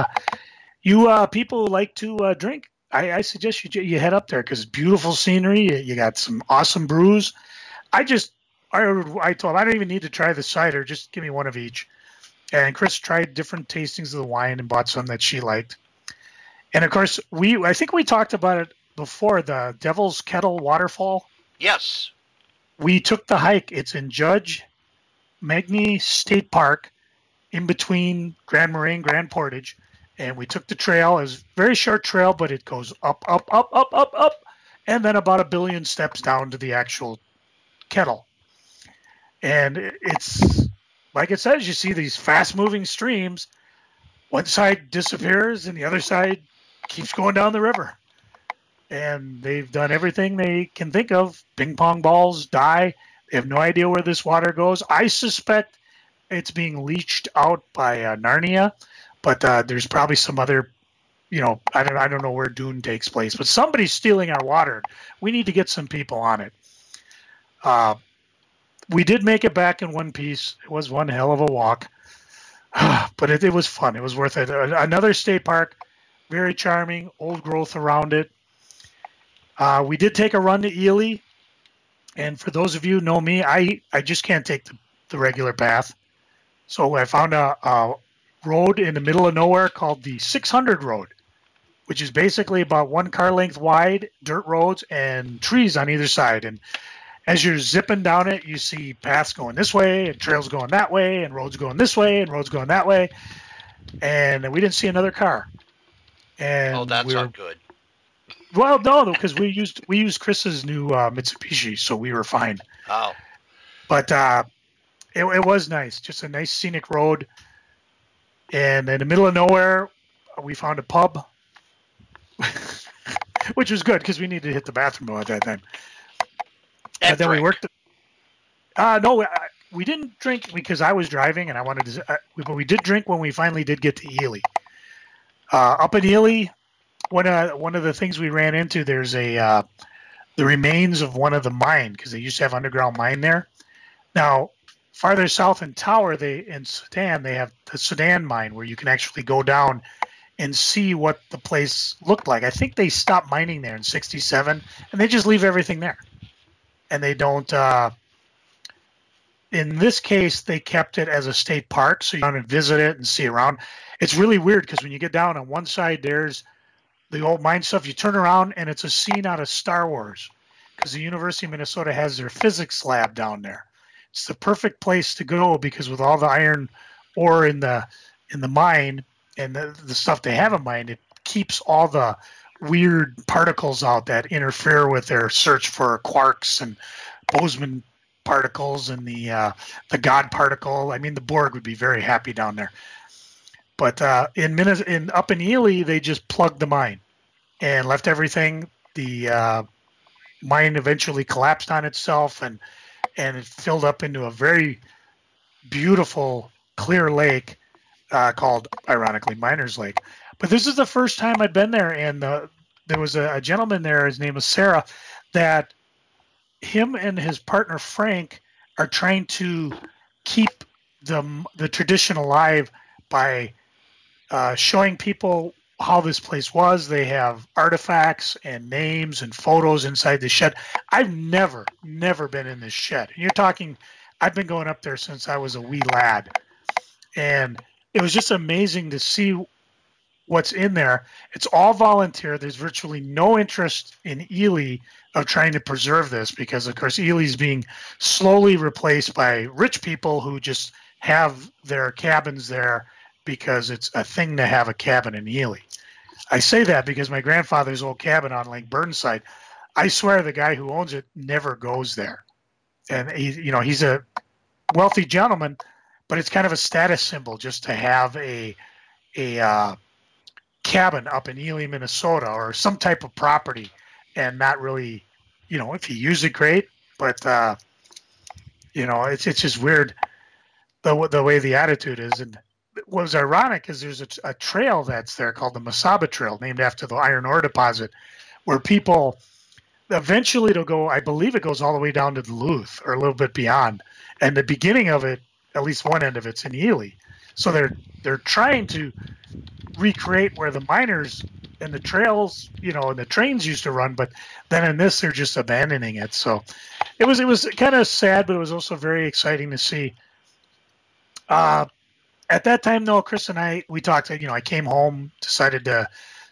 you people who like to drink, I suggest you head up there because it's beautiful scenery. You got some awesome brews. I told him I don't even need to try the cider. Just give me one of each. And Chris tried different tastings of the wine and bought some that she liked. And of course, I think we talked about it before, the Devil's Kettle Waterfall. Yes. We took the hike. It's in Judge Magny State Park in between Grand Marais and Grand Portage. And we took the trail. It was a very short trail, but it goes up, up, up, up, up, up, and then about 1 billion steps down to the actual kettle. And it's, like it says, you see these fast-moving streams. One side disappears, and the other side keeps going down the river. And they've done everything they can think of. Ping pong balls die. They have no idea where this water goes. I suspect it's being leached out by Narnia, but there's probably some other, I don't know where Dune takes place, but somebody's stealing our water. We need to get some people on it. We did make it back in one piece. It was one hell of a walk, but it was fun. It was worth it. Another state park, very charming, old growth around it. We did take a run to Ely, and for those of you who know me, I just can't take the regular path. So I found a road in the middle of nowhere called the 600 Road, which is basically about 1 car length wide, dirt roads, and trees on either side. And as you're zipping down it, you see paths going this way, and trails going that way, and roads going this way, and roads going that way. And we didn't see another car. And that's not good. Well, no, because we used Chris's new Mitsubishi, so we were fine. Oh. But it was nice, just a nice scenic road. And in the middle of nowhere, we found a pub, which was good because we needed to hit the bathroom at that time. And then we worked. No, we didn't drink because I was driving and I wanted to. But we did drink when we finally did get to Ely. Up in Ely, one of the things we ran into, there's the remains of one of the mine because they used to have underground mine there. Now, farther south in Tower, in Sudan, they have the Sudan mine where you can actually go down and see what the place looked like. I think they stopped mining there in '67, and they just leave everything there. And they don't. In this case, they kept it as a state park, so you can visit it and see around. It's really weird because when you get down on one side, there's the old mine stuff. You turn around, and it's a scene out of Star Wars because the University of Minnesota has their physics lab down there. It's the perfect place to go because with all the iron ore in the mine and the stuff they have in mind, it keeps all the weird particles out that interfere with their search for quarks and Boson particles and the God particle. I mean, the Borg would be very happy down there. But up in Ely, they just plugged the mine and left everything. The mine eventually collapsed on itself, and it filled up into a very beautiful, clear lake called, ironically, Miners Lake. But this is the first time I'd been there, and there was a gentleman there, his name was Sarah, that him and his partner Frank are trying to keep the tradition alive by showing people how this place was. They have artifacts and names and photos inside the shed. I've never been in this shed. You're talking, I've been going up there since I was a wee lad. And it was just amazing to see what's in there. It's all volunteer. There's virtually no interest in Ely of trying to preserve this because, of course, Ely's being slowly replaced by rich people who just have their cabins there because it's a thing to have a cabin in Ely. I say that because my grandfather's old cabin on Lake Burnside, I swear the guy who owns it never goes there. And he's a wealthy gentleman, but it's kind of a status symbol just to have a cabin up in Ely, Minnesota, or some type of property, and not really, if you use it, great, but it's just weird the way the attitude is. And what was ironic is there's a trail that's there called the Mesaba Trail, named after the iron ore deposit, where people eventually it'll go. I believe it goes all the way down to Duluth or a little bit beyond, and the beginning of it, at least one end of it's in Ely. So they're trying to recreate where the miners and the trails, and the trains used to run, but then in this they're just abandoning it. So it was kind of sad, but it was also very exciting to see. At that time, though, Chris and we talked. I came home, decided to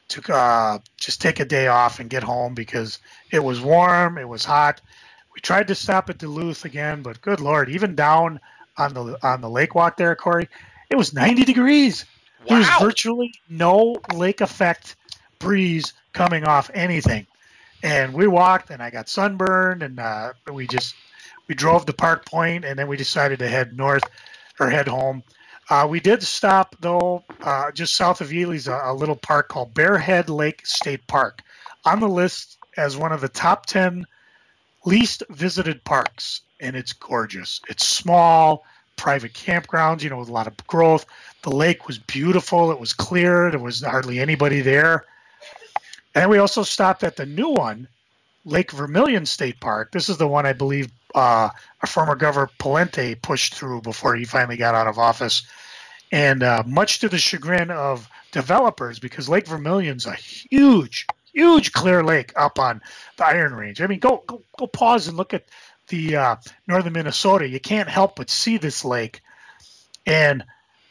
just take a day off and get home because it was warm, it was hot. We tried to stop at Duluth again, but good Lord, even down on the lake walk there, Corey, it was 90 degrees. Wow. There was virtually no lake effect breeze coming off anything. And we walked, and I got sunburned, and we drove to Park Point, and then we decided to head north or head home. We did stop, though, just south of Ely's, a little park called Bearhead Lake State Park, on the list as one of the top 10 least visited parks, and it's gorgeous. It's small, private campgrounds, with a lot of growth. The lake was beautiful. It was clear. There was hardly anybody there. And we also stopped at the new one, Lake Vermilion State Park. This is the one I believe our former Governor Palente pushed through before he finally got out of office. And much to the chagrin of developers, because Lake Vermilion's a huge clear lake up on the Iron Range. I mean, go pause and look at the northern Minnesota. You can't help but see this lake. And,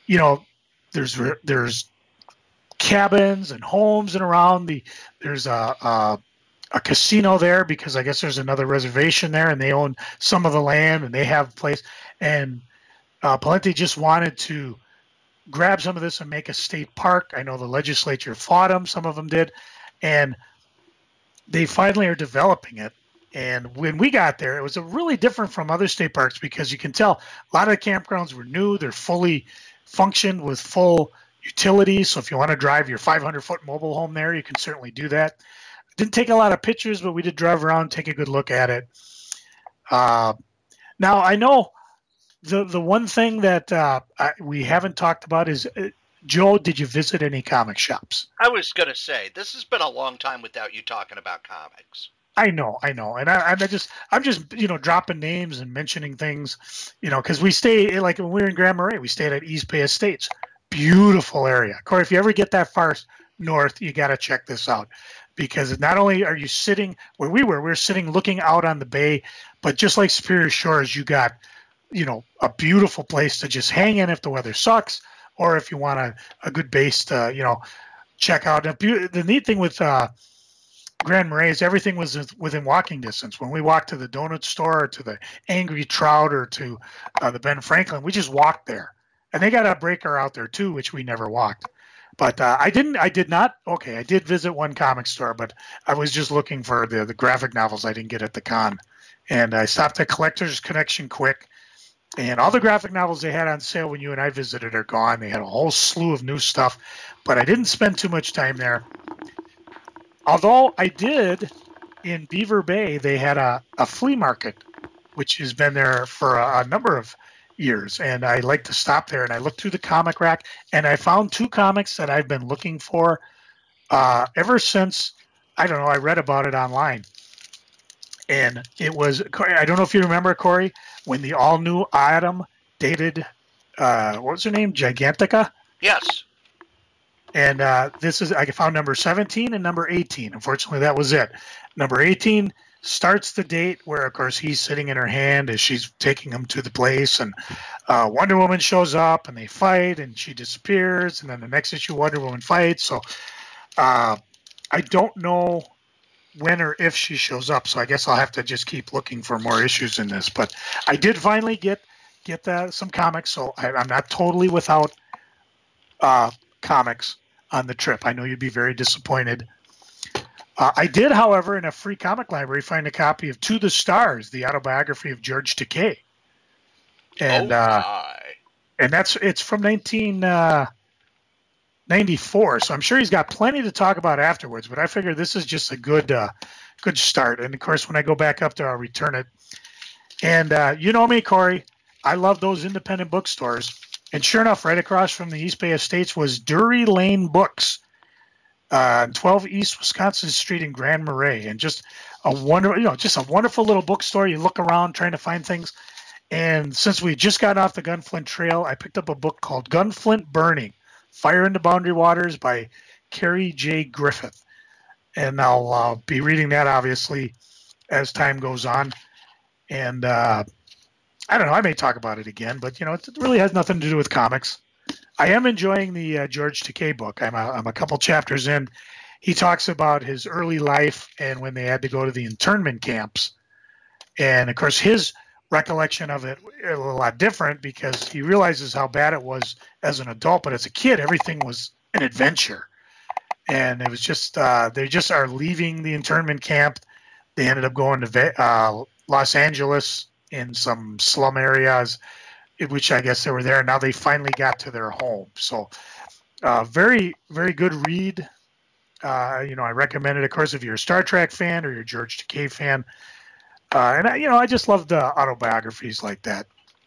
there's cabins and homes and around there's a casino there because I guess there's another reservation there and they own some of the land and they have a place. And Palente just wanted to grab some of this and make a state park. I know the legislature fought him. Some of them did. And they finally are developing it. And when we got there, it was really different from other state parks because you can tell a lot of the campgrounds were new. They're fully functioned with full utilities. So if you want to drive your 500-foot mobile home there, you can certainly do that. Didn't take a lot of pictures, but we did drive around, take a good look at it. Now, I know the one thing that we haven't talked about is, Joe, did you visit any comic shops? I was going to say, this has been a long time without you talking about comics. I know, and I'm just dropping names and mentioning things, because we stay like when we were in Grand Marais, we stayed at East Bay Estates, beautiful area. Corey, if you ever get that far north, you got to check this out, because not only are you sitting where we were sitting looking out on the bay, but just like Superior Shores, you got a beautiful place to just hang in if the weather sucks, or if you want a good base to check out. The neat thing with Grand Marais, everything was within walking distance. When we walked to the donut store, or to the Angry Trout, or to the Ben Franklin, we just walked there. And they got a breaker out there too, which we never walked. But I did not. Okay, I did visit one comic store, but I was just looking for the graphic novels I didn't get at the con. And I stopped at Collector's Connection quick. And all the graphic novels they had on sale when you and I visited are gone. They had a whole slew of new stuff, but I didn't spend too much time there. Although I did, in Beaver Bay, they had a flea market, which has been there for a number of years. And I like to stop there, and I looked through the comic rack, and I found 2 comics that I've been looking for ever since, I don't know, I read about it online. And it was, I don't know if you remember, Corey, when the all-new Atom dated, what was her name, Gigantica? Yes. And I found number 17 and number 18. Unfortunately, that was it. Number 18 starts the date where, of course, he's sitting in her hand as she's taking him to the place. And Wonder Woman shows up, and they fight, and she disappears. And then the next issue, Wonder Woman fights. So I don't know when or if she shows up. So I guess I'll have to just keep looking for more issues in this. But I did finally get some comics. So I'm not totally without comics on the trip. I know you'd be very disappointed. I did, however, in a free comic library, find a copy of To the Stars, the autobiography of George Takei. And and it's from 1994, so I'm sure he's got plenty to talk about afterwards. But I figure this is just a good start. And of course, when I go back up there, I'll return it. And you know me, Corey, I love those independent bookstores. And sure enough, right across from the East Bay Estates was Drury Lane Books, 12 East Wisconsin Street in Grand Marais, and just a wonderful little bookstore. You look around trying to find things, and since we just got off the Gunflint Trail, I picked up a book called Gunflint Burning: Fire in the Boundary Waters by Carrie J. Griffith, and I'll be reading that obviously as time goes on, and I don't know. I may talk about it again, but it really has nothing to do with comics. I am enjoying the George Takei book. I'm a couple chapters in. He talks about his early life and when they had to go to the internment camps, and of course his recollection of it is a lot different because he realizes how bad it was as an adult, but as a kid, everything was an adventure. And it was just they just are leaving the internment camp. They ended up going to Los Angeles in some slum areas, which I guess they were there. Now they finally got to their home. So very, very good read. I recommend it, of course, if you're a Star Trek fan or you're a George Takei fan. And I just love the autobiographies like that.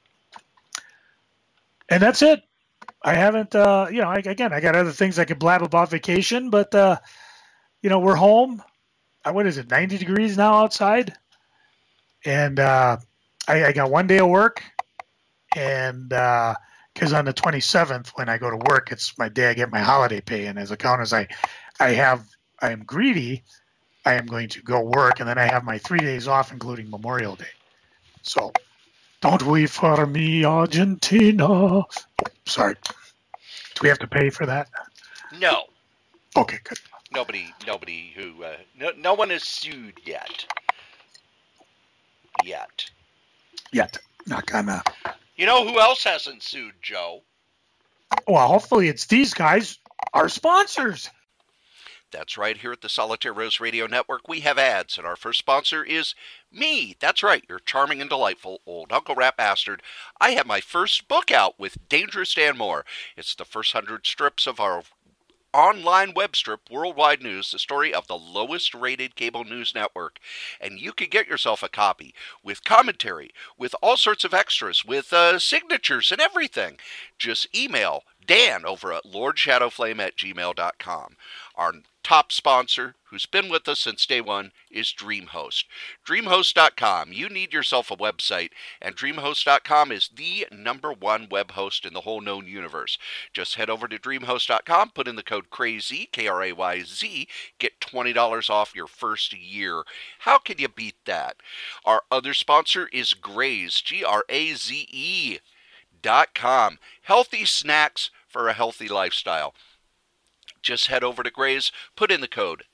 And that's it. I haven't, I got other things I could blab about vacation, but, we're home. What is it, 90 degrees now outside? And I got one day of work, and because on the 27th, when I go to work, it's my day I get my holiday pay. And as account as I am greedy, I am going to go work, and then I have my 3 days off, including Memorial Day. So, don't wait for me, Argentina. Oh, sorry. Do we have to pay for that? No. Okay, good. Nobody who, no one is sued yet. Yet. Not gonna. You know who else hasn't sued, Joe? Well, hopefully it's these guys, our sponsors. That's right. Here at the Solitaire Rose Radio Network, we have ads, and our first sponsor is me. That's right. You're charming and delightful, old Uncle Rat Bastard. I have my first book out with Dangerous Dan Moore. It's the first 100 strips of our online web strip, Worldwide News, the story of the lowest rated cable news network. And you can get yourself a copy with commentary, with all sorts of extras, with signatures and everything. Just email Dan over at lordshadowflame@gmail.com. Our top sponsor, who's been with us since day one, is DreamHost. DreamHost.com. You need yourself a website, and DreamHost.com is the #1 web host in the whole known universe. Just head over to DreamHost.com, put in the code KRAYZ, KRAYZ, get $20 off your first year. How can you beat that? Our other sponsor is Graze, GRAZE.com. Healthy snacks for a healthy lifestyle. Just head over to Graze, put in the code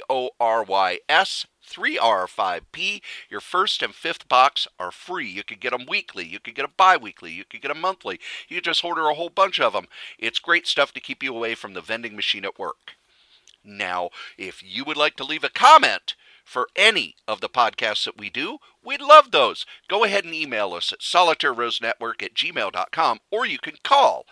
CORYS3R5P. Your first and fifth box are free. You could get them weekly. You could get them bi-weekly. You could get them monthly. You could just order a whole bunch of them. It's great stuff to keep you away from the vending machine at work. Now, if you would like to leave a comment for any of the podcasts that we do, we'd love those. Go ahead and email us at solitairerosenetwork@gmail.com, or you can call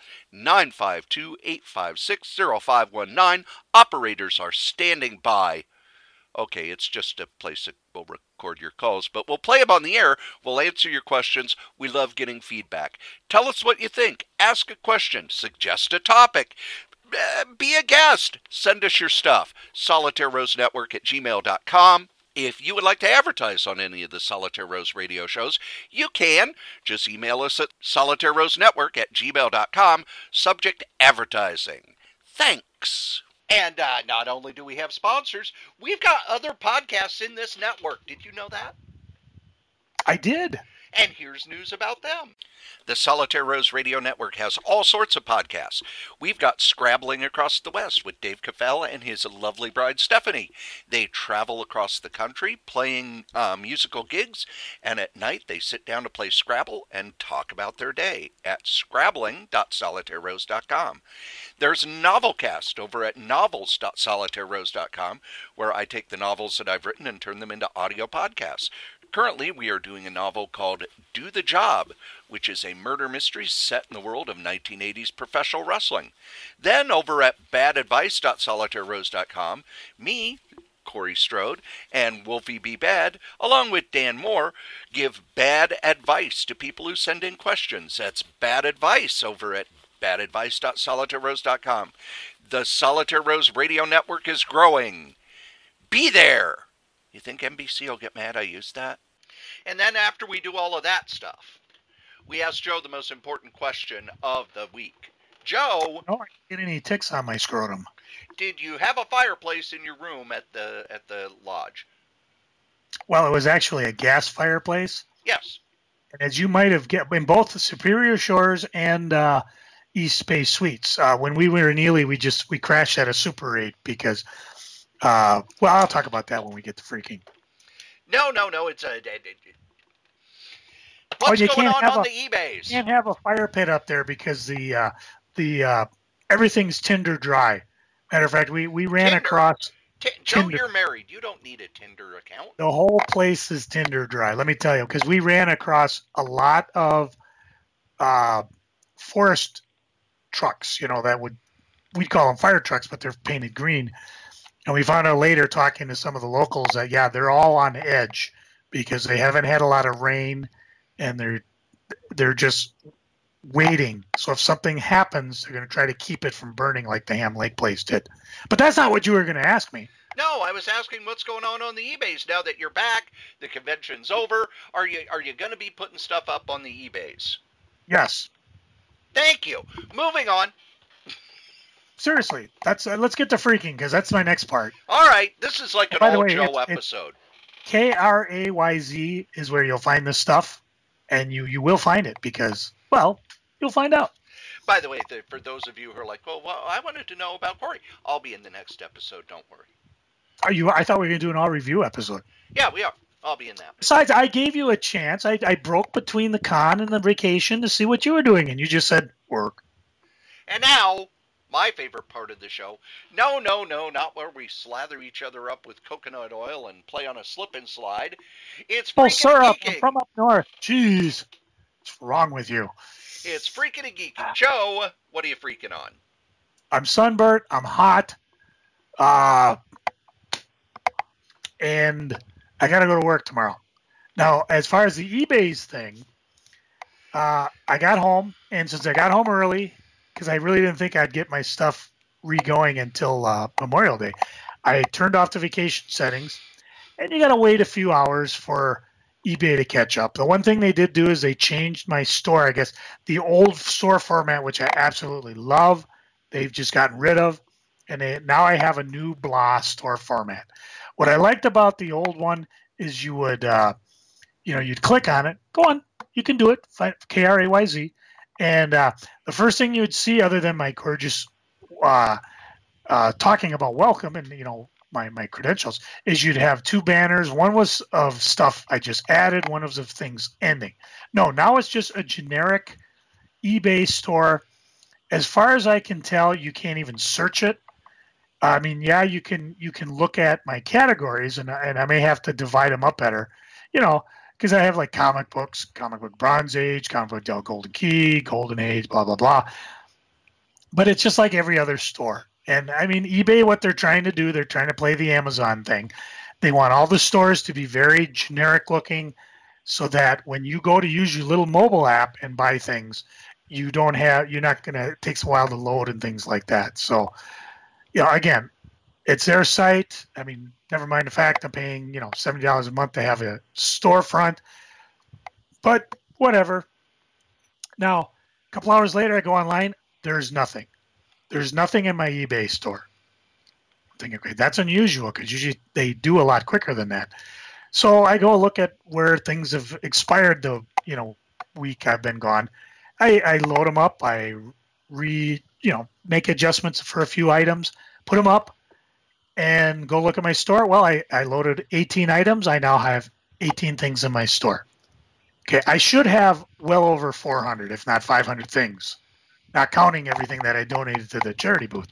952-856-0519. Operators are standing by. Okay, it's just a place that will record your calls, but we'll play them on the air. We'll answer your questions. We love getting feedback. Tell us what you think. Ask a question. Suggest a topic. Be a guest. Send us your stuff. solitairerosenetwork@gmail.com. If you would like to advertise on any of the Solitaire Rose radio shows, you can. Just email us at solitairerosenetwork@gmail.com. Subject advertising. Thanks. And not only do we have sponsors, we've got other podcasts in this network. Did you know that? I did. And here's news about them. The Solitaire Rose Radio Network has all sorts of podcasts. We've got Scrabbling Across the West with Dave Cafell and his lovely bride, Stephanie. They travel across the country playing musical gigs, and at night they sit down to play Scrabble and talk about their day at scrabbling.solitairerose.com. There's Novelcast over at novels.solitairerose.com, where I take the novels that I've written and turn them into audio podcasts. Currently, we are doing a novel called Do the Job, which is a murder mystery set in the world of 1980s professional wrestling. Then, over at badadvice.solitairerose.com, me, Corey Strode, and Wolfie B. Bad, along with Dan Moore, give bad advice to people who send in questions. That's bad advice over at badadvice.solitairerose.com. The Solitaire Rose Radio Network is growing. Be there! You think NBC will get mad I used that? And then after we do all of that stuff, we ask Joe the most important question of the week. Joe, I don't get any ticks on my scrotum. Did you have a fireplace in your room at the lodge? Well, it was actually a gas fireplace. Yes. And as you might have get in both the Superior Shores and East Space Suites, when we were in Ely, we crashed at a Super 8 because. Well, I'll talk about that when we get to freaking. No. It's a. What's going on the eBays? You can't have a fire pit up there because the everything's Tinder dry. Matter of fact, we ran Tinder. Across. Joe, Tinder. You're married. You don't need a Tinder account. The whole place is Tinder dry. Let me tell you, because we ran across a lot of forest trucks. We'd call them fire trucks, but they're painted green. And we found out later, talking to some of the locals, that they're all on edge because they haven't had a lot of rain, and they're just waiting. So if something happens, they're going to try to keep it from burning like the Ham Lake place did. But that's not what you were going to ask me. No, I was asking what's going on the eBays now that you're back. The convention's over. Are you going to be putting stuff up on the eBays? Yes. Thank you. Moving on. Seriously, let's get to freaking, because that's my next part. All right, this is like an all Joe episode. KRAYZ is where you'll find this stuff, and you will find it because, well, you'll find out. By the way, for those of you who are like, well, I wanted to know about Corey, I'll be in the next episode. Don't worry. Are you? I thought we were going to do an all-review episode. Yeah, we are. I'll be in that. Besides, I gave you a chance. I broke between the con and the vacation to see what you were doing, and you just said work. And now, my favorite part of the show. No, not where we slather each other up with coconut oil and play on a slip and slide. It's freaking syrup. geeking. I'm from up north. Jeez. What's wrong with you? It's freaking and geeking. Joe, what are you freaking on? I'm sunburnt. I'm hot. And I got to go to work tomorrow. Now, as far as the eBay's thing, I got home, and since I got home early, because I really didn't think I'd get my stuff re-going until Memorial Day, I turned off the vacation settings, and you got to wait a few hours for eBay to catch up. The one thing they did do is they changed my store. I guess the old store format, which I absolutely love, they've just gotten rid of, and now I have a new blah store format. What I liked about the old one is you would, you'd click on it, go on, you can do it, KRAYZ, and the first thing you would see, other than my gorgeous talking about welcome and my credentials, is you'd have two banners. One was of stuff I just added, one was of things ending. No, now it's just a generic eBay store. As far as I can tell, you can't even search it. I mean, yeah, you can look at my categories, and I may have to divide them up better, because I have like comic books, comic book Bronze Age, comic book Dell Golden Key, Golden Age, blah blah blah. But it's just like every other store. And I mean, eBay, what they're trying to do, they're trying to play the Amazon thing. They want all the stores to be very generic looking, so that when you go to use your little mobile app and buy things, you're not going to, it takes a while to load and things like that. So, again, it's their site. I mean, never mind the fact I'm paying, $70 a month to have a storefront, but whatever. Now, a couple hours later, I go online. There's nothing. There's nothing in my eBay store. I'm thinking, okay, that's unusual because usually they do a lot quicker than that. So I go look at where things have expired the week I've been gone. I load them up. I make adjustments for a few items, put them up, and go look at my store. Well, I loaded 18 items. I now have 18 things in my store. Okay, I should have well over 400, if not 500 things, not counting everything that I donated to the charity booth.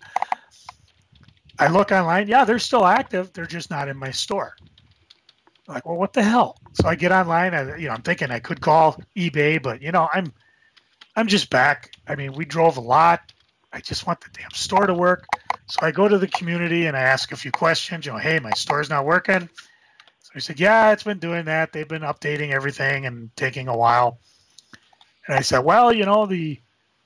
I look online. Yeah, they're still active. They're just not in my store. I'm like, well, what the hell? So I get online. I'm thinking I could call eBay, but I'm just back. I mean, we drove a lot. I just want the damn store to work. So I go to the community and I ask a few questions. Hey, my store's not working. So he said, yeah, it's been doing that. They've been updating everything and taking a while. And I said, well, the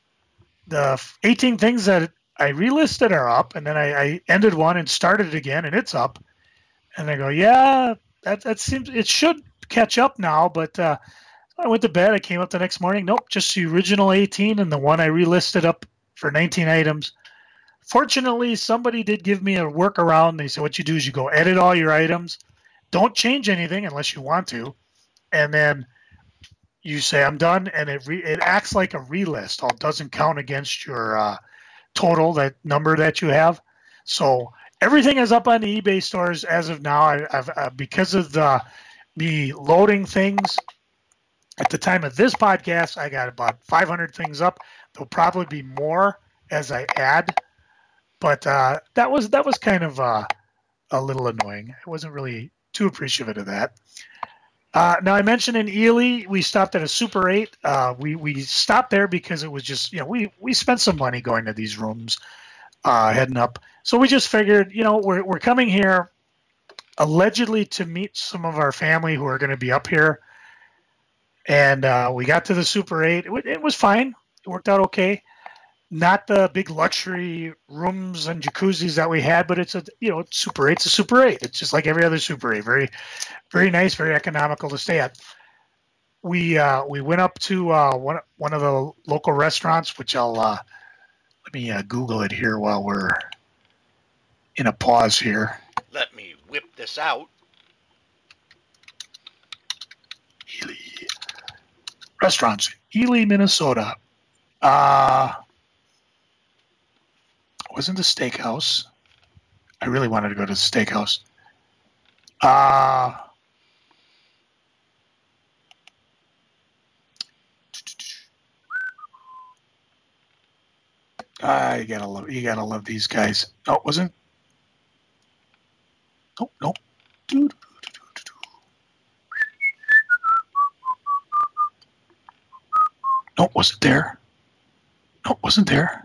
18 things that I relisted are up. And then I ended one and started it again, and it's up. And they go, yeah, that seems, it should catch up now. But I went to bed. I came up the next morning. Nope, just the original 18 and the one I relisted up for 19 items. Fortunately, somebody did give me a workaround. They said what you do is you go edit all your items. Don't change anything unless you want to. And then you say, I'm done, and it acts like a relist. It doesn't count against your total, that number that you have. So everything is up on the eBay stores as of now. I've because of me loading things. At the time of this podcast, I got about 500 things up. There'll probably be more as I add. But that was kind of a little annoying. I wasn't really too appreciative of that. Now, I mentioned in Ely, we stopped at a Super 8. We stopped there because it was just, we spent some money going to these rooms, heading up. So we just figured, we're coming here allegedly to meet some of our family who are going to be up here. And we got to the Super 8. It was fine. It worked out okay. Not the big luxury rooms and jacuzzis that we had, but it's Super 8's a Super 8. It's just like every other Super 8. Very, very nice, very economical to stay at. We went up to one of the local restaurants, which I'll let me Google it here while we're in a pause here. Let me whip this out. Ely restaurants, Ely, Minnesota. Wasn't the steakhouse. I really wanted to go to the steakhouse. You gotta love these guys. Oh, wasn't? Nope. Nope, wasn't there? Nope, wasn't there?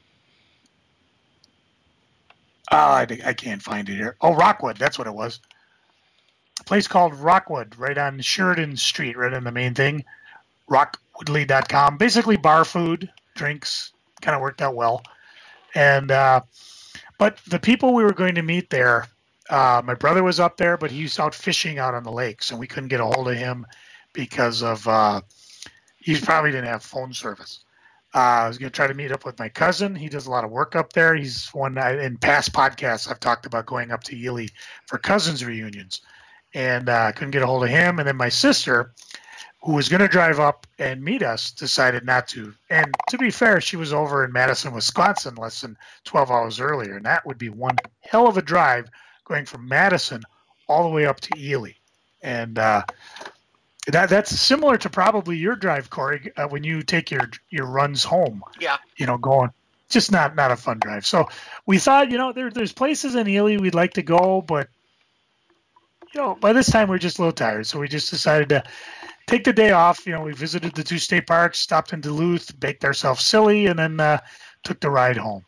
I can't find it here. Oh, Rockwood, that's what it was. A place called Rockwood, right on Sheridan Street, right on the main thing. Rockwoodly.com. Basically bar food, drinks, kind of worked out well. And But the people we were going to meet there, my brother was up there, but he was out fishing out on the lakes, and we couldn't get a hold of him because of he probably didn't have phone service. I was going to try to meet up with my cousin. He does a lot of work up there. He's in past podcasts I've talked about going up to Ely for cousins reunions, and couldn't get a hold of him. And then my sister, who was going to drive up and meet us, decided not to. And to be fair, she was over in Madison, Wisconsin, less than 12 hours earlier, and that would be one hell of a drive going from Madison all the way up to Ely. And that's similar to probably your drive, Corey, when you take your runs home. Yeah. Going. Just not a fun drive. So we thought, there's places in Ely we'd like to go, but, by this time we're just a little tired. So we just decided to take the day off. We visited the 2 state parks, stopped in Duluth, baked ourselves silly, and then took the ride home.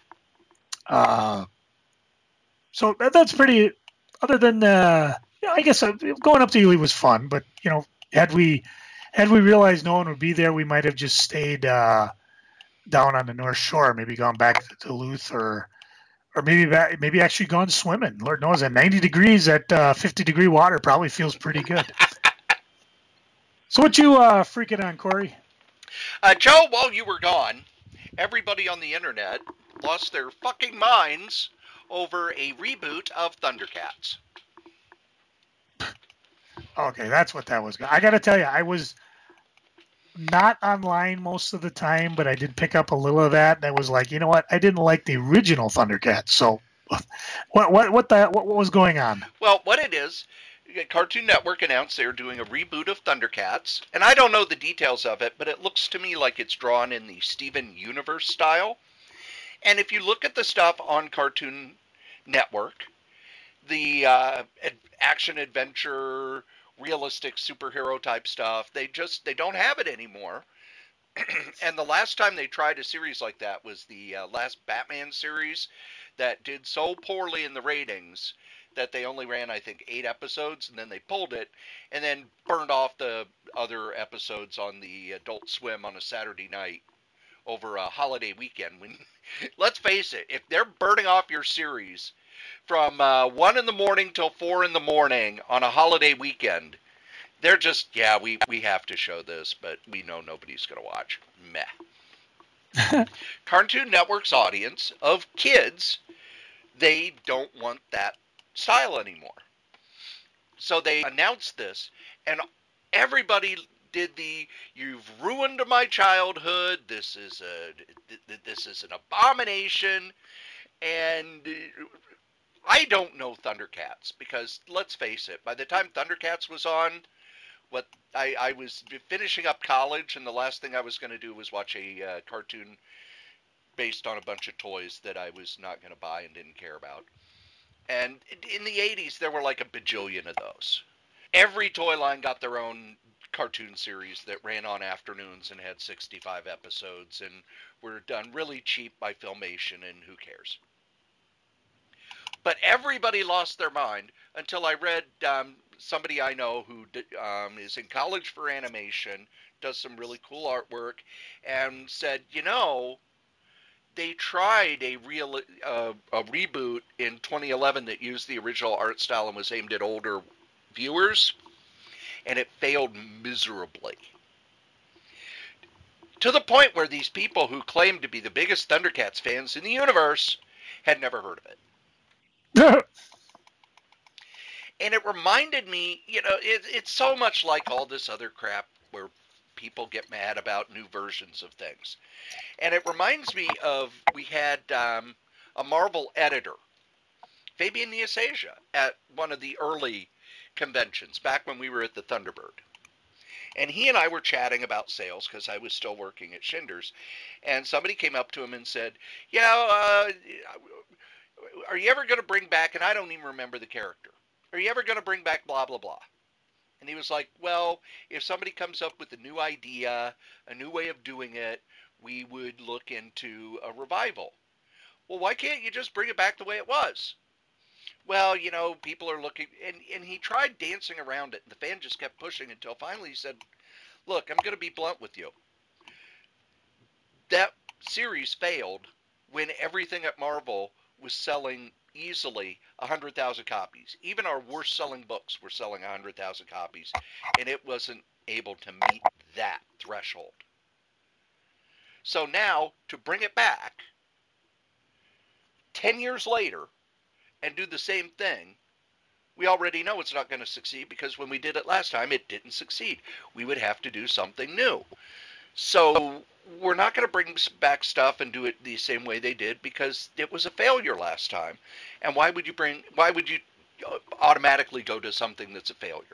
So that's pretty. Other than I guess going up to Ely was fun, but had we realized no one would be there, we might have just stayed down on the North Shore, maybe gone back to Duluth, or maybe actually gone swimming. Lord knows, at 90 degrees at 50-degree water probably feels pretty good. So what you freaking on, Corey? Joe, while you were gone, everybody on the internet lost their fucking minds over a reboot of Thundercats. Okay, that's what that was. I got to tell you, I was not online most of the time, but I did pick up a little of that. And I was like, you know what? I didn't like the original Thundercats. So, what was going on? Well, what it is, Cartoon Network announced they're doing a reboot of Thundercats, and I don't know the details of it, but it looks to me like it's drawn in the Steven Universe style. And if you look at the stuff on Cartoon Network, the action adventure, realistic superhero type stuff, they don't have it anymore. And the last time they tried a series like that was the last Batman series that did so poorly in the ratings that they only ran, I think, 8 episodes, and then they pulled it and then burned off the other episodes on the Adult Swim on a Saturday night over a holiday weekend. When, let's face it, if they're burning off your series from 1 in the morning till 4 in the morning on a holiday weekend, they're just, we have to show this, but we know nobody's going to watch. Meh. Cartoon Network's audience of kids, they don't want that style anymore. So they announced this, and everybody did you've ruined my childhood, this is an abomination, and I don't know Thundercats, because let's face it, by the time Thundercats was on, I was finishing up college, and the last thing I was going to do was watch a cartoon based on a bunch of toys that I was not going to buy and didn't care about. And in the 80s, there were like a bajillion of those. Every toy line got their own cartoon series that ran on afternoons and had 65 episodes and were done really cheap by Filmation, and who cares? But everybody lost their mind until I read somebody I know who is in college for animation, does some really cool artwork, and said, they tried a reboot in 2011 that used the original art style and was aimed at older viewers, and it failed miserably. To the point where these people who claimed to be the biggest Thundercats fans in the universe had never heard of it. And it reminded me, it's so much like all this other crap where people get mad about new versions of things. And it reminds me of, we had a Marvel editor, Fabian Nicieza, at one of the early conventions, back when we were at the Thunderbird. And he and I were chatting about sales, because I was still working at Schindler's. And somebody came up to him and said, are you ever going to bring back, and I don't even remember the character, are you ever going to bring back blah, blah, blah? And he was like, well, if somebody comes up with a new idea, a new way of doing it, we would look into a revival. Well, why can't you just bring it back the way it was? Well, people are looking, and he tried dancing around it, and the fan just kept pushing until finally he said, look, I'm going to be blunt with you. That series failed when everything at Marvel was selling easily 100,000 copies. Even our worst selling books were selling 100,000 copies, and it wasn't able to meet that threshold. So now, to bring it back 10 years later and do the same thing, we already know it's not going to succeed, because when we did it last time, it didn't succeed. We would have to do something new. So we're not going to bring back stuff and do it the same way they did, because it was a failure last time. And why would you automatically go to something that's a failure?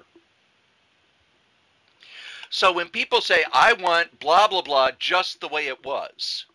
So when people say, I want blah, blah, blah just the way it was,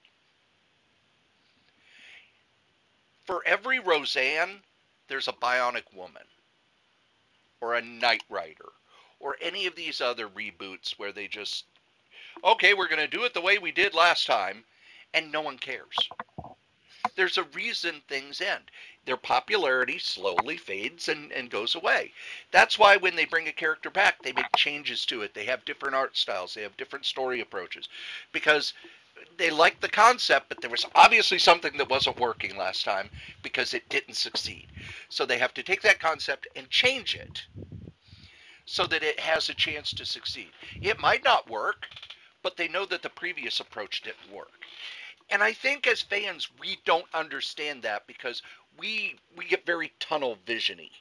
for every Roseanne, there's a Bionic Woman, or a Knight Rider, or any of these other reboots where they just, okay, we're going to do it the way we did last time, and no one cares. There's a reason things end. Their popularity slowly fades and goes away. That's why when they bring a character back, they make changes to it. They have different art styles. They have different story approaches. Because they like the concept, but there was obviously something that wasn't working last time because it didn't succeed. So they have to take that concept and change it so that it has a chance to succeed. It might not work, but they know that the previous approach didn't work. And I think as fans, we don't understand that, because we get very tunnel vision-y.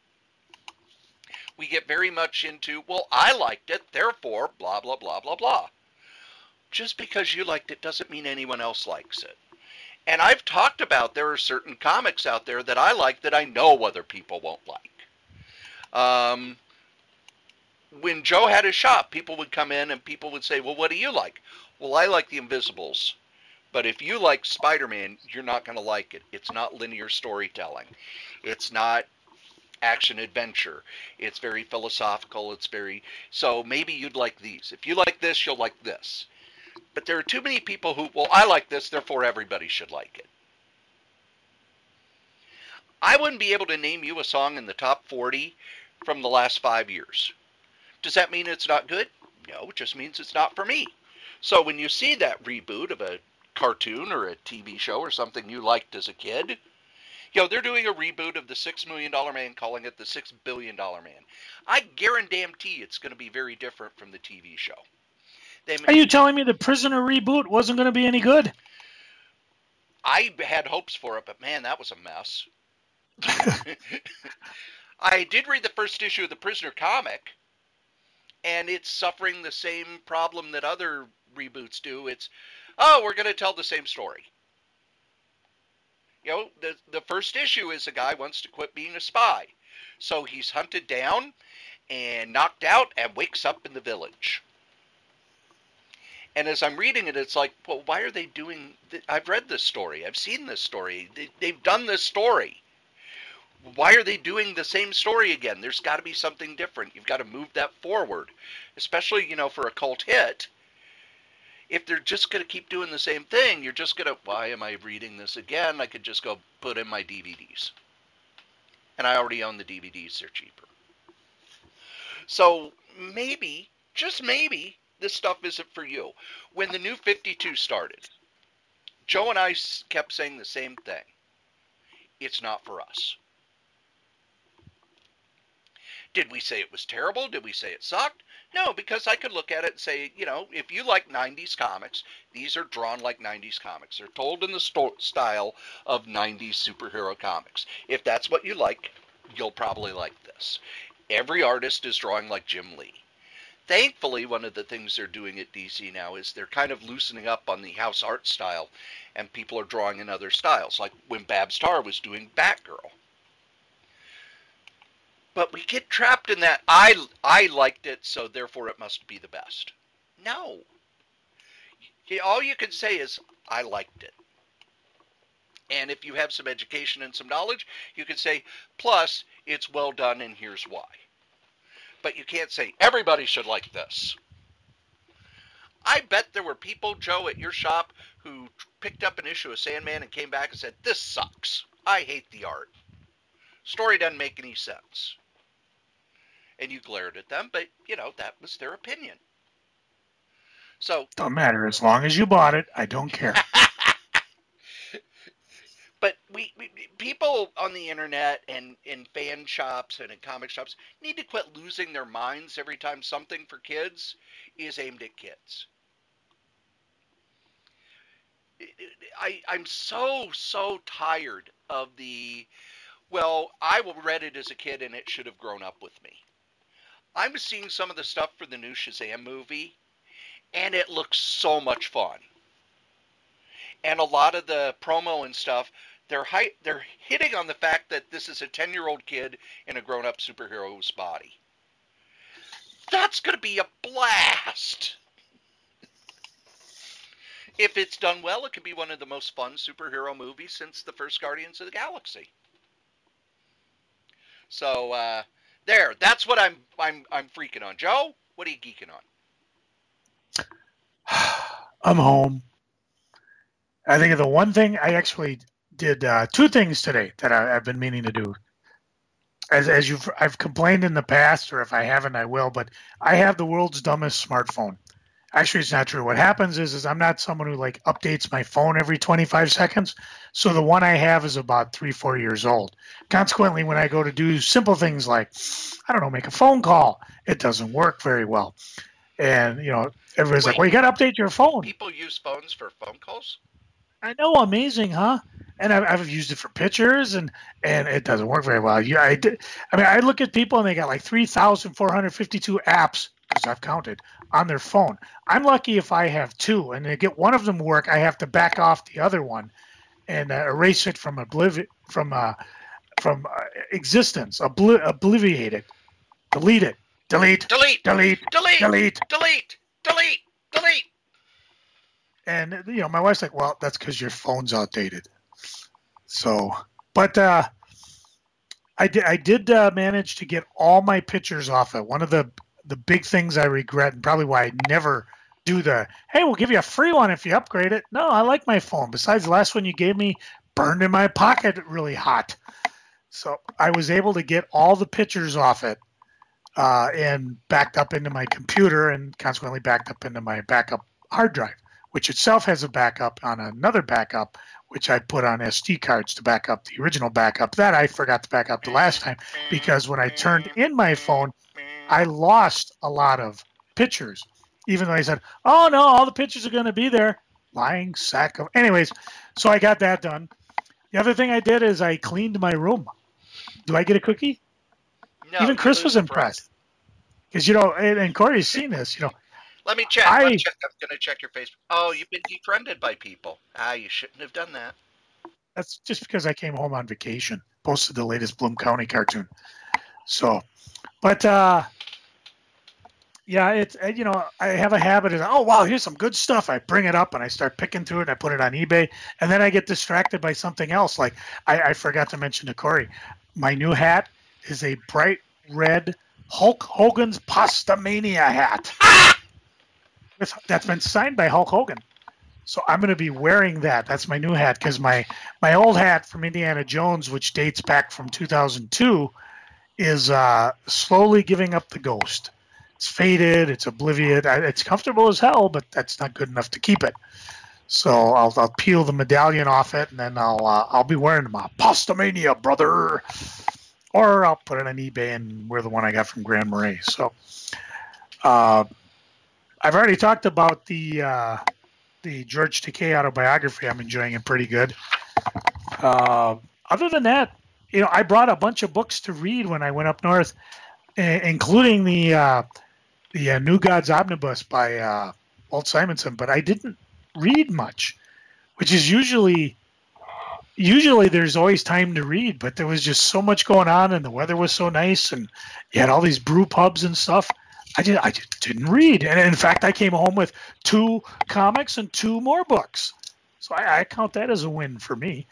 We get very much into, well, I liked it, therefore, blah, blah, blah, blah, blah. Just because you liked it doesn't mean anyone else likes it. And I've talked about there are certain comics out there that I like that I know other people won't like. When Joe had his shop, people would come in and people would say, well, what do you like? Well, I like the Invisibles. But if you like Spider-Man, you're not going to like it. It's not linear storytelling. It's not action-adventure. It's very philosophical. So maybe you'd like these. If you like this, you'll like this. But there are too many people who, well, I like this, therefore everybody should like it. I wouldn't be able to name you a song in the top 40 from the last 5 years. Does that mean it's not good? No, it just means it's not for me. So when you see that reboot of a cartoon or a TV show or something you liked as a kid, they're doing a reboot of the $6 Million Man, calling it the $6 Billion Man. I guarantee it's going to be very different from the TV show. Are you telling me the Prisoner reboot wasn't going to be any good? I had hopes for it, but man, that was a mess. I did read the first issue of the Prisoner comic, and it's suffering the same problem that other reboots do. It's, we're going to tell the same story. The first issue is a guy wants to quit being a spy. So he's hunted down and knocked out and wakes up in the village. And as I'm reading it, it's like, well, why are they doing I've read this story. I've seen this story. They've done this story. Why are they doing the same story again? There's got to be something different. You've got to move that forward, especially, for a cult hit. If they're just going to keep doing the same thing, you're just going to, why am I reading this again? I could just go put in my DVDs. And I already own the DVDs. They're cheaper. So maybe, just maybe, this stuff isn't for you. When the New 52 started, Joe and I kept saying the same thing. It's not for us. Did we say it was terrible? Did we say it sucked? No, because I could look at it and say, if you like 90s comics, these are drawn like 90s comics. They're told in the style of 90s superhero comics. If that's what you like, you'll probably like this. Every artist is drawing like Jim Lee. Thankfully, one of the things they're doing at DC now is they're kind of loosening up on the house art style, and people are drawing in other styles, like when Babs Tarr was doing Batgirl. But we get trapped in that, I liked it, so therefore it must be the best. No. All you can say is, I liked it. And if you have some education and some knowledge, you can say, plus, it's well done and here's why. But you can't say, everybody should like this. I bet there were people, Joe, at your shop who picked up an issue of Sandman and came back and said, this sucks. I hate the art. Story doesn't make any sense. And you glared at them, but, that was their opinion. So don't matter. As long as you bought it, I don't care. But we people on the internet and in fan shops and in comic shops need to quit losing their minds every time something for kids is aimed at kids. I'm so tired of the, well, I read it as a kid and it should have grown up with me. I'm seeing some of the stuff for the new Shazam movie, and it looks so much fun. And a lot of the promo and stuff, they're hitting on the fact that this is a 10-year-old kid in a grown-up superhero's body. That's going to be a blast! If it's done well, it could be one of the most fun superhero movies since the first Guardians of the Galaxy. So, that's what I'm freaking on. Joe, what are you geeking on? I'm home. I think of the one thing I actually did, two things today that I've been meaning to do. As I've complained in the past, or if I haven't, I will. But I have the world's dumbest smartphone. Actually, it's not true. What happens is I'm not someone who like updates my phone every 25 seconds. So the one I have is about 3-4 years old. Consequently, when I go to do simple things like, I don't know, make a phone call, it doesn't work very well. And, everybody's like, well, you got to update your phone. People use phones for phone calls? I know, amazing, huh? And I've used it for pictures, and it doesn't work very well. I look at people, and they got like 3,452 apps, because I've counted, on their phone. I'm lucky if I have two, and to get one of them to work, I have to back off the other one and erase it from existence, obliviate it, delete it, delete. And my wife's like, well, that's because your phone's outdated. So, but I did manage to get all my pictures off it. One of the big things I regret, and probably why I never do hey, we'll give you a free one if you upgrade it. No, I like my phone. Besides, the last one you gave me burned in my pocket really hot. So I was able to get all the pictures off it and backed up into my computer, and consequently backed up into my backup hard drive, which itself has a backup on another backup, which I put on SD cards to back up the original backup. That I forgot to back up the last time, because when I turned in my phone, I lost a lot of pictures, even though I said, oh, no, all the pictures are going to be there. Lying sack of... Anyways, so I got that done. The other thing I did is I cleaned my room. Do I get a cookie? No. Even Chris was impressed. Because, and Corey's seen this, Let me check. I'm going to check your Facebook. Oh, you've been defriended by people. You shouldn't have done that. That's just because I came home on vacation. Posted the latest Bloom County cartoon. So, but, yeah, it's, I have a habit of, oh, wow, here's some good stuff. I bring it up and I start picking through it and I put it on eBay. And then I get distracted by something else. Like, I forgot to mention to Corey, my new hat is a bright red Hulk Hogan's Pastamania hat. That's been signed by Hulk Hogan. So I'm going to be wearing that. That's my new hat, because my old hat from Indiana Jones, which dates back from 2002, is slowly giving up the ghost. It's faded. It's oblivious. It's comfortable as hell, but that's not good enough to keep it. So I'll peel the medallion off it, and then I'll be wearing my Pastamania, brother. Or I'll put it on eBay and wear the one I got from Grand Marais. So I've already talked about the George Takei autobiography. I'm enjoying it pretty good. Other than that, I brought a bunch of books to read when I went up north, including the New Gods Omnibus by Walt Simonson, but I didn't read much, which is usually there's always time to read, but there was just so much going on, and the weather was so nice, and you had all these brew pubs and stuff. I just didn't read. And in fact, I came home with 2 comics and 2 more books. So I count that as a win for me.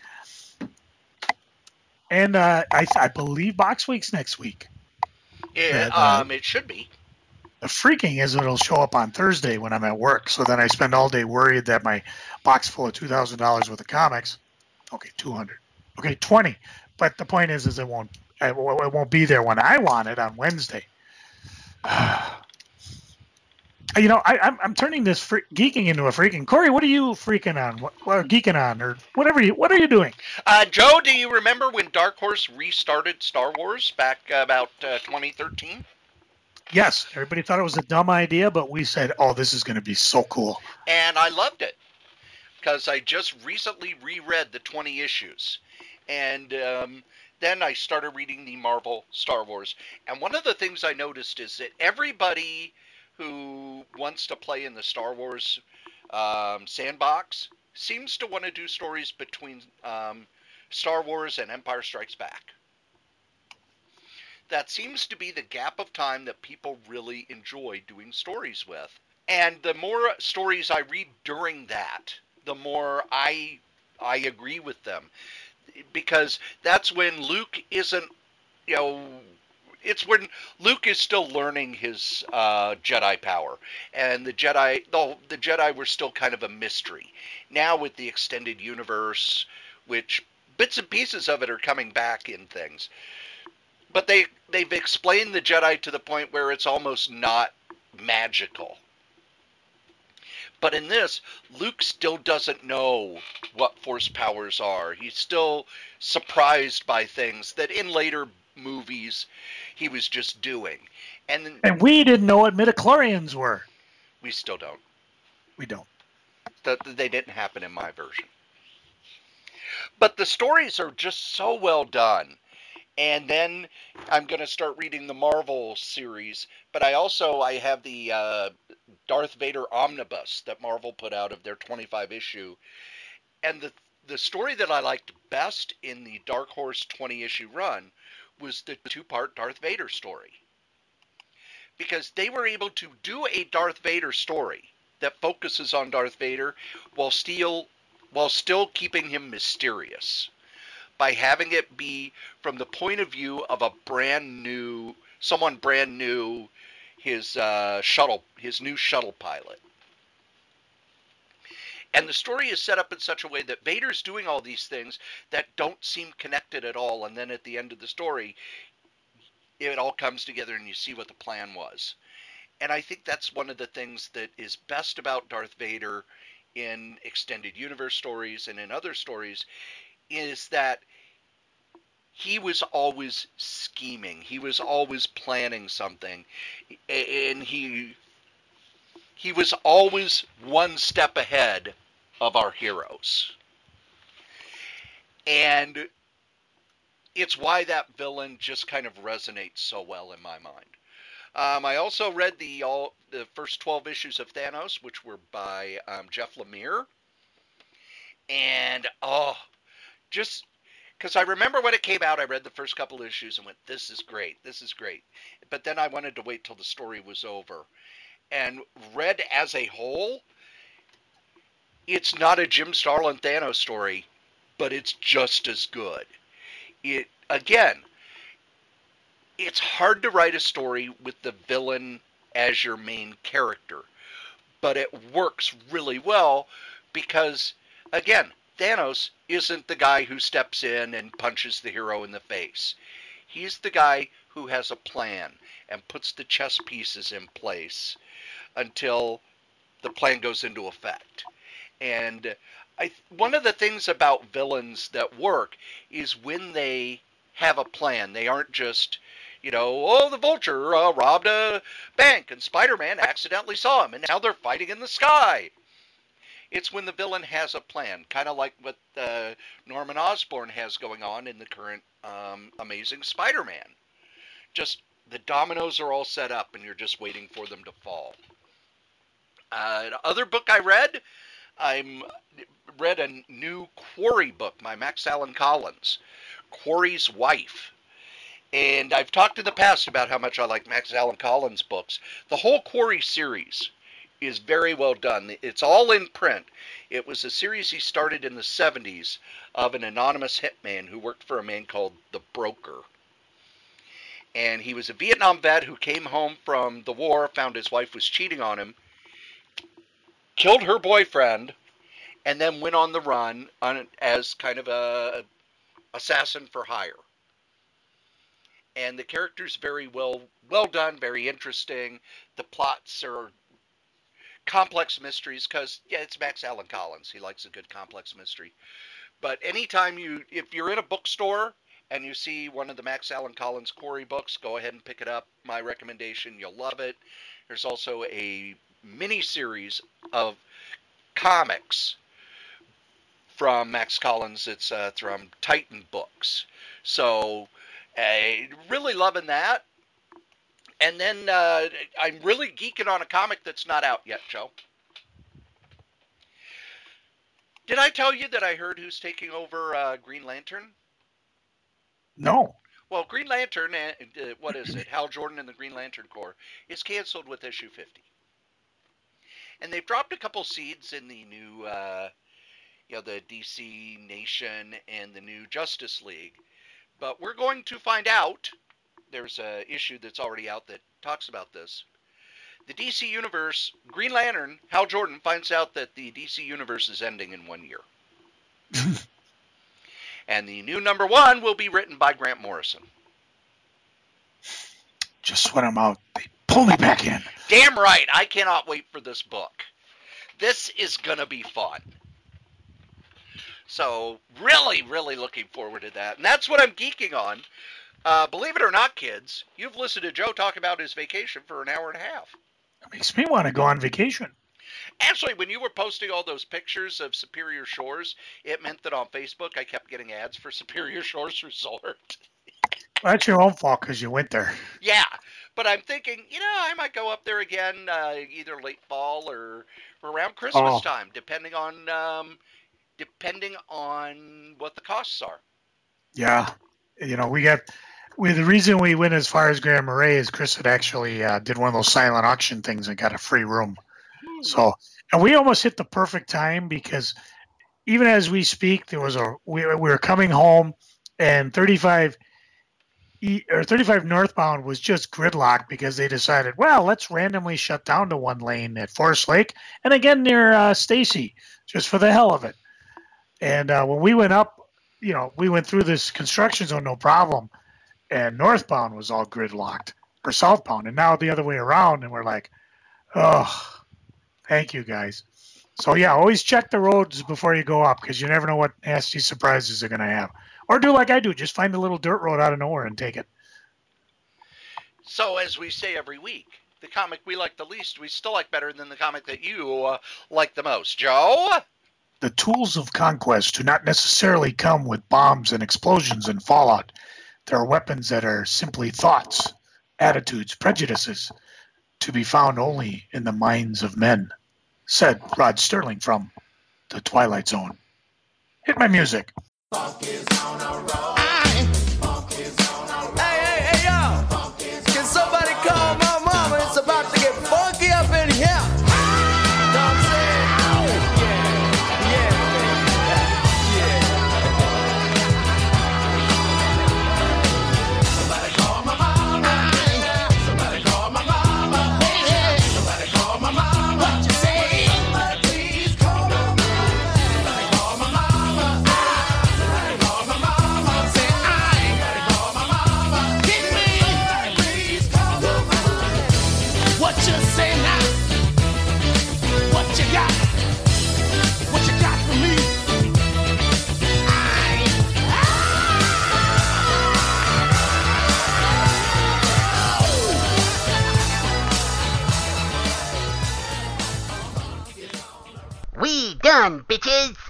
And I believe Box Week's next week. It should be. The freaking is it'll show up on Thursday when I'm at work. So then I spend all day worried that my box full of $2,000 worth of comics. Okay, 200. Okay, 20. But the point is it won't be there when I want it on Wednesday. I'm turning this geeking into a freaking. Corey, what are you freaking on? What geeking on, or whatever? What are you doing? Joe, do you remember when Dark Horse restarted Star Wars back about 2013? Yes, everybody thought it was a dumb idea, but we said, "Oh, this is going to be so cool." And I loved it because I just recently reread the 20 issues, and then I started reading the Marvel Star Wars. And one of the things I noticed is that everybody who wants to play in the Star Wars sandbox seems to want to do stories between Star Wars and Empire Strikes Back. That seems to be the gap of time that people really enjoy doing stories with. And the more stories I read during that, the more I agree with them. Because that's when Luke isn't, it's when Luke is still learning his Jedi power, and the Jedi were still kind of a mystery. Now with the extended universe, which bits and pieces of it are coming back in things, but they've explained the Jedi to the point where it's almost not magical. But in this, Luke still doesn't know what Force powers are. He's still surprised by things that in later movies he was just doing. And we didn't know what midichlorians were. We still don't. We don't. They didn't happen in my version. But the stories are just so well done. And then I'm going to start reading the Marvel series. But I have the Darth Vader Omnibus that Marvel put out of their 25 issue. And the story that I liked best in the Dark Horse 20 issue run was the 2-part Darth Vader story. Because they were able to do a Darth Vader story that focuses on Darth Vader while still keeping him mysterious, by having it be from the point of view of someone brand new, his new shuttle pilot. And the story is set up in such a way that Vader's doing all these things that don't seem connected at all, and then at the end of the story, it all comes together and you see what the plan was. And I think that's one of the things that is best about Darth Vader in extended universe stories and in other stories, is that he was always scheming. He was always planning something. And he was always one step ahead of our heroes. And it's why that villain just kind of resonates so well in my mind. I also read the first 12 issues of Thanos, which were by Jeff Lemire. And, just because I remember when it came out, I read the first couple issues and went, this is great, this is great. But then I wanted to wait till the story was over. And read as a whole, it's not a Jim Starlin Thanos story, but it's just as good. It's hard to write a story with the villain as your main character, but it works really well because, again, Thanos isn't the guy who steps in and punches the hero in the face. He's the guy who has a plan and puts the chess pieces in place until the plan goes into effect. And one of the things about villains that work is when they have a plan. They aren't just, the Vulture robbed a bank and Spider-Man accidentally saw him and now they're fighting in the sky. It's when the villain has a plan, kind of like what Norman Osborn has going on in the current Amazing Spider-Man. Just the dominoes are all set up and you're just waiting for them to fall. Other book I read a new Quarry book by Max Allan Collins, Quarry's Wife. And I've talked in the past about how much I like Max Allan Collins books. The whole Quarry series is very well done. It's all in print. It was a series he started in the 70s of an anonymous hitman who worked for a man called the Broker. And he was a Vietnam vet who came home from the war, found his wife was cheating on him, killed her boyfriend, and then went on the run as kind of a assassin for hire. And the character's very well done, very interesting. The plots are complex mysteries, because, yeah, it's Max Allan Collins. He likes a good complex mystery. But anytime if you're in a bookstore and you see one of the Max Allan Collins Corey books, go ahead and pick it up. My recommendation, you'll love it. There's also a mini-series of comics from Max Collins. It's from Titan Books. So, really loving that. And then I'm really geeking on a comic that's not out yet, Joe. Did I tell you that I heard who's taking over Green Lantern? No. Well, Green Lantern, what is it? Hal Jordan and the Green Lantern Corps is canceled with issue 50. And they've dropped a couple seeds in the new, the DC Nation and the new Justice League. But we're going to find out. There's an issue that's already out that talks about this. The DC Universe, Green Lantern, Hal Jordan finds out that the DC Universe is ending in 1 year. And the new number 1 will be written by Grant Morrison. Just when I'm out, they pull me back in. Damn right. I cannot wait for this book. This is going to be fun. So, really, really looking forward to that. And that's what I'm geeking on. Believe it or not, kids, you've listened to Joe talk about his vacation for an hour and a half. It makes me want to go on vacation. Actually, when you were posting all those pictures of Superior Shores, it meant that on Facebook I kept getting ads for Superior Shores Resort. Well, that's your own fault because you went there. Yeah, but I'm thinking, I might go up there again either late fall or around Christmas time, depending on what the costs are. Yeah, the reason we went as far as Grand Marais is Chris had actually did one of those silent auction things and got a free room. So, and we almost hit the perfect time because even as we speak, we were coming home and 35 northbound was just gridlocked because they decided, well, let's randomly shut down to one lane at Forest Lake and again near Stacy, just for the hell of it. And when we went up, we went through this construction zone, no problem. And northbound was all gridlocked, or southbound. And now the other way around. And we're like, oh, thank you guys. So yeah, always check the roads before you go up because you never know what nasty surprises they're going to have. Or do like I do, just find a little dirt road out of nowhere and take it. So as we say every week, the comic we like the least, we still like better than the comic that you like the most. Joe? The tools of conquest do not necessarily come with bombs and explosions and fallout. There are weapons that are simply thoughts, attitudes, prejudices, to be found only in the minds of men, said Rod Sterling from The Twilight Zone. Hit my music. Funk is on a roll. Funk is on a roll. Hey, yo. Can somebody call my mama? It's about to get funky up in here. Know what I'm saying? Done, bitches!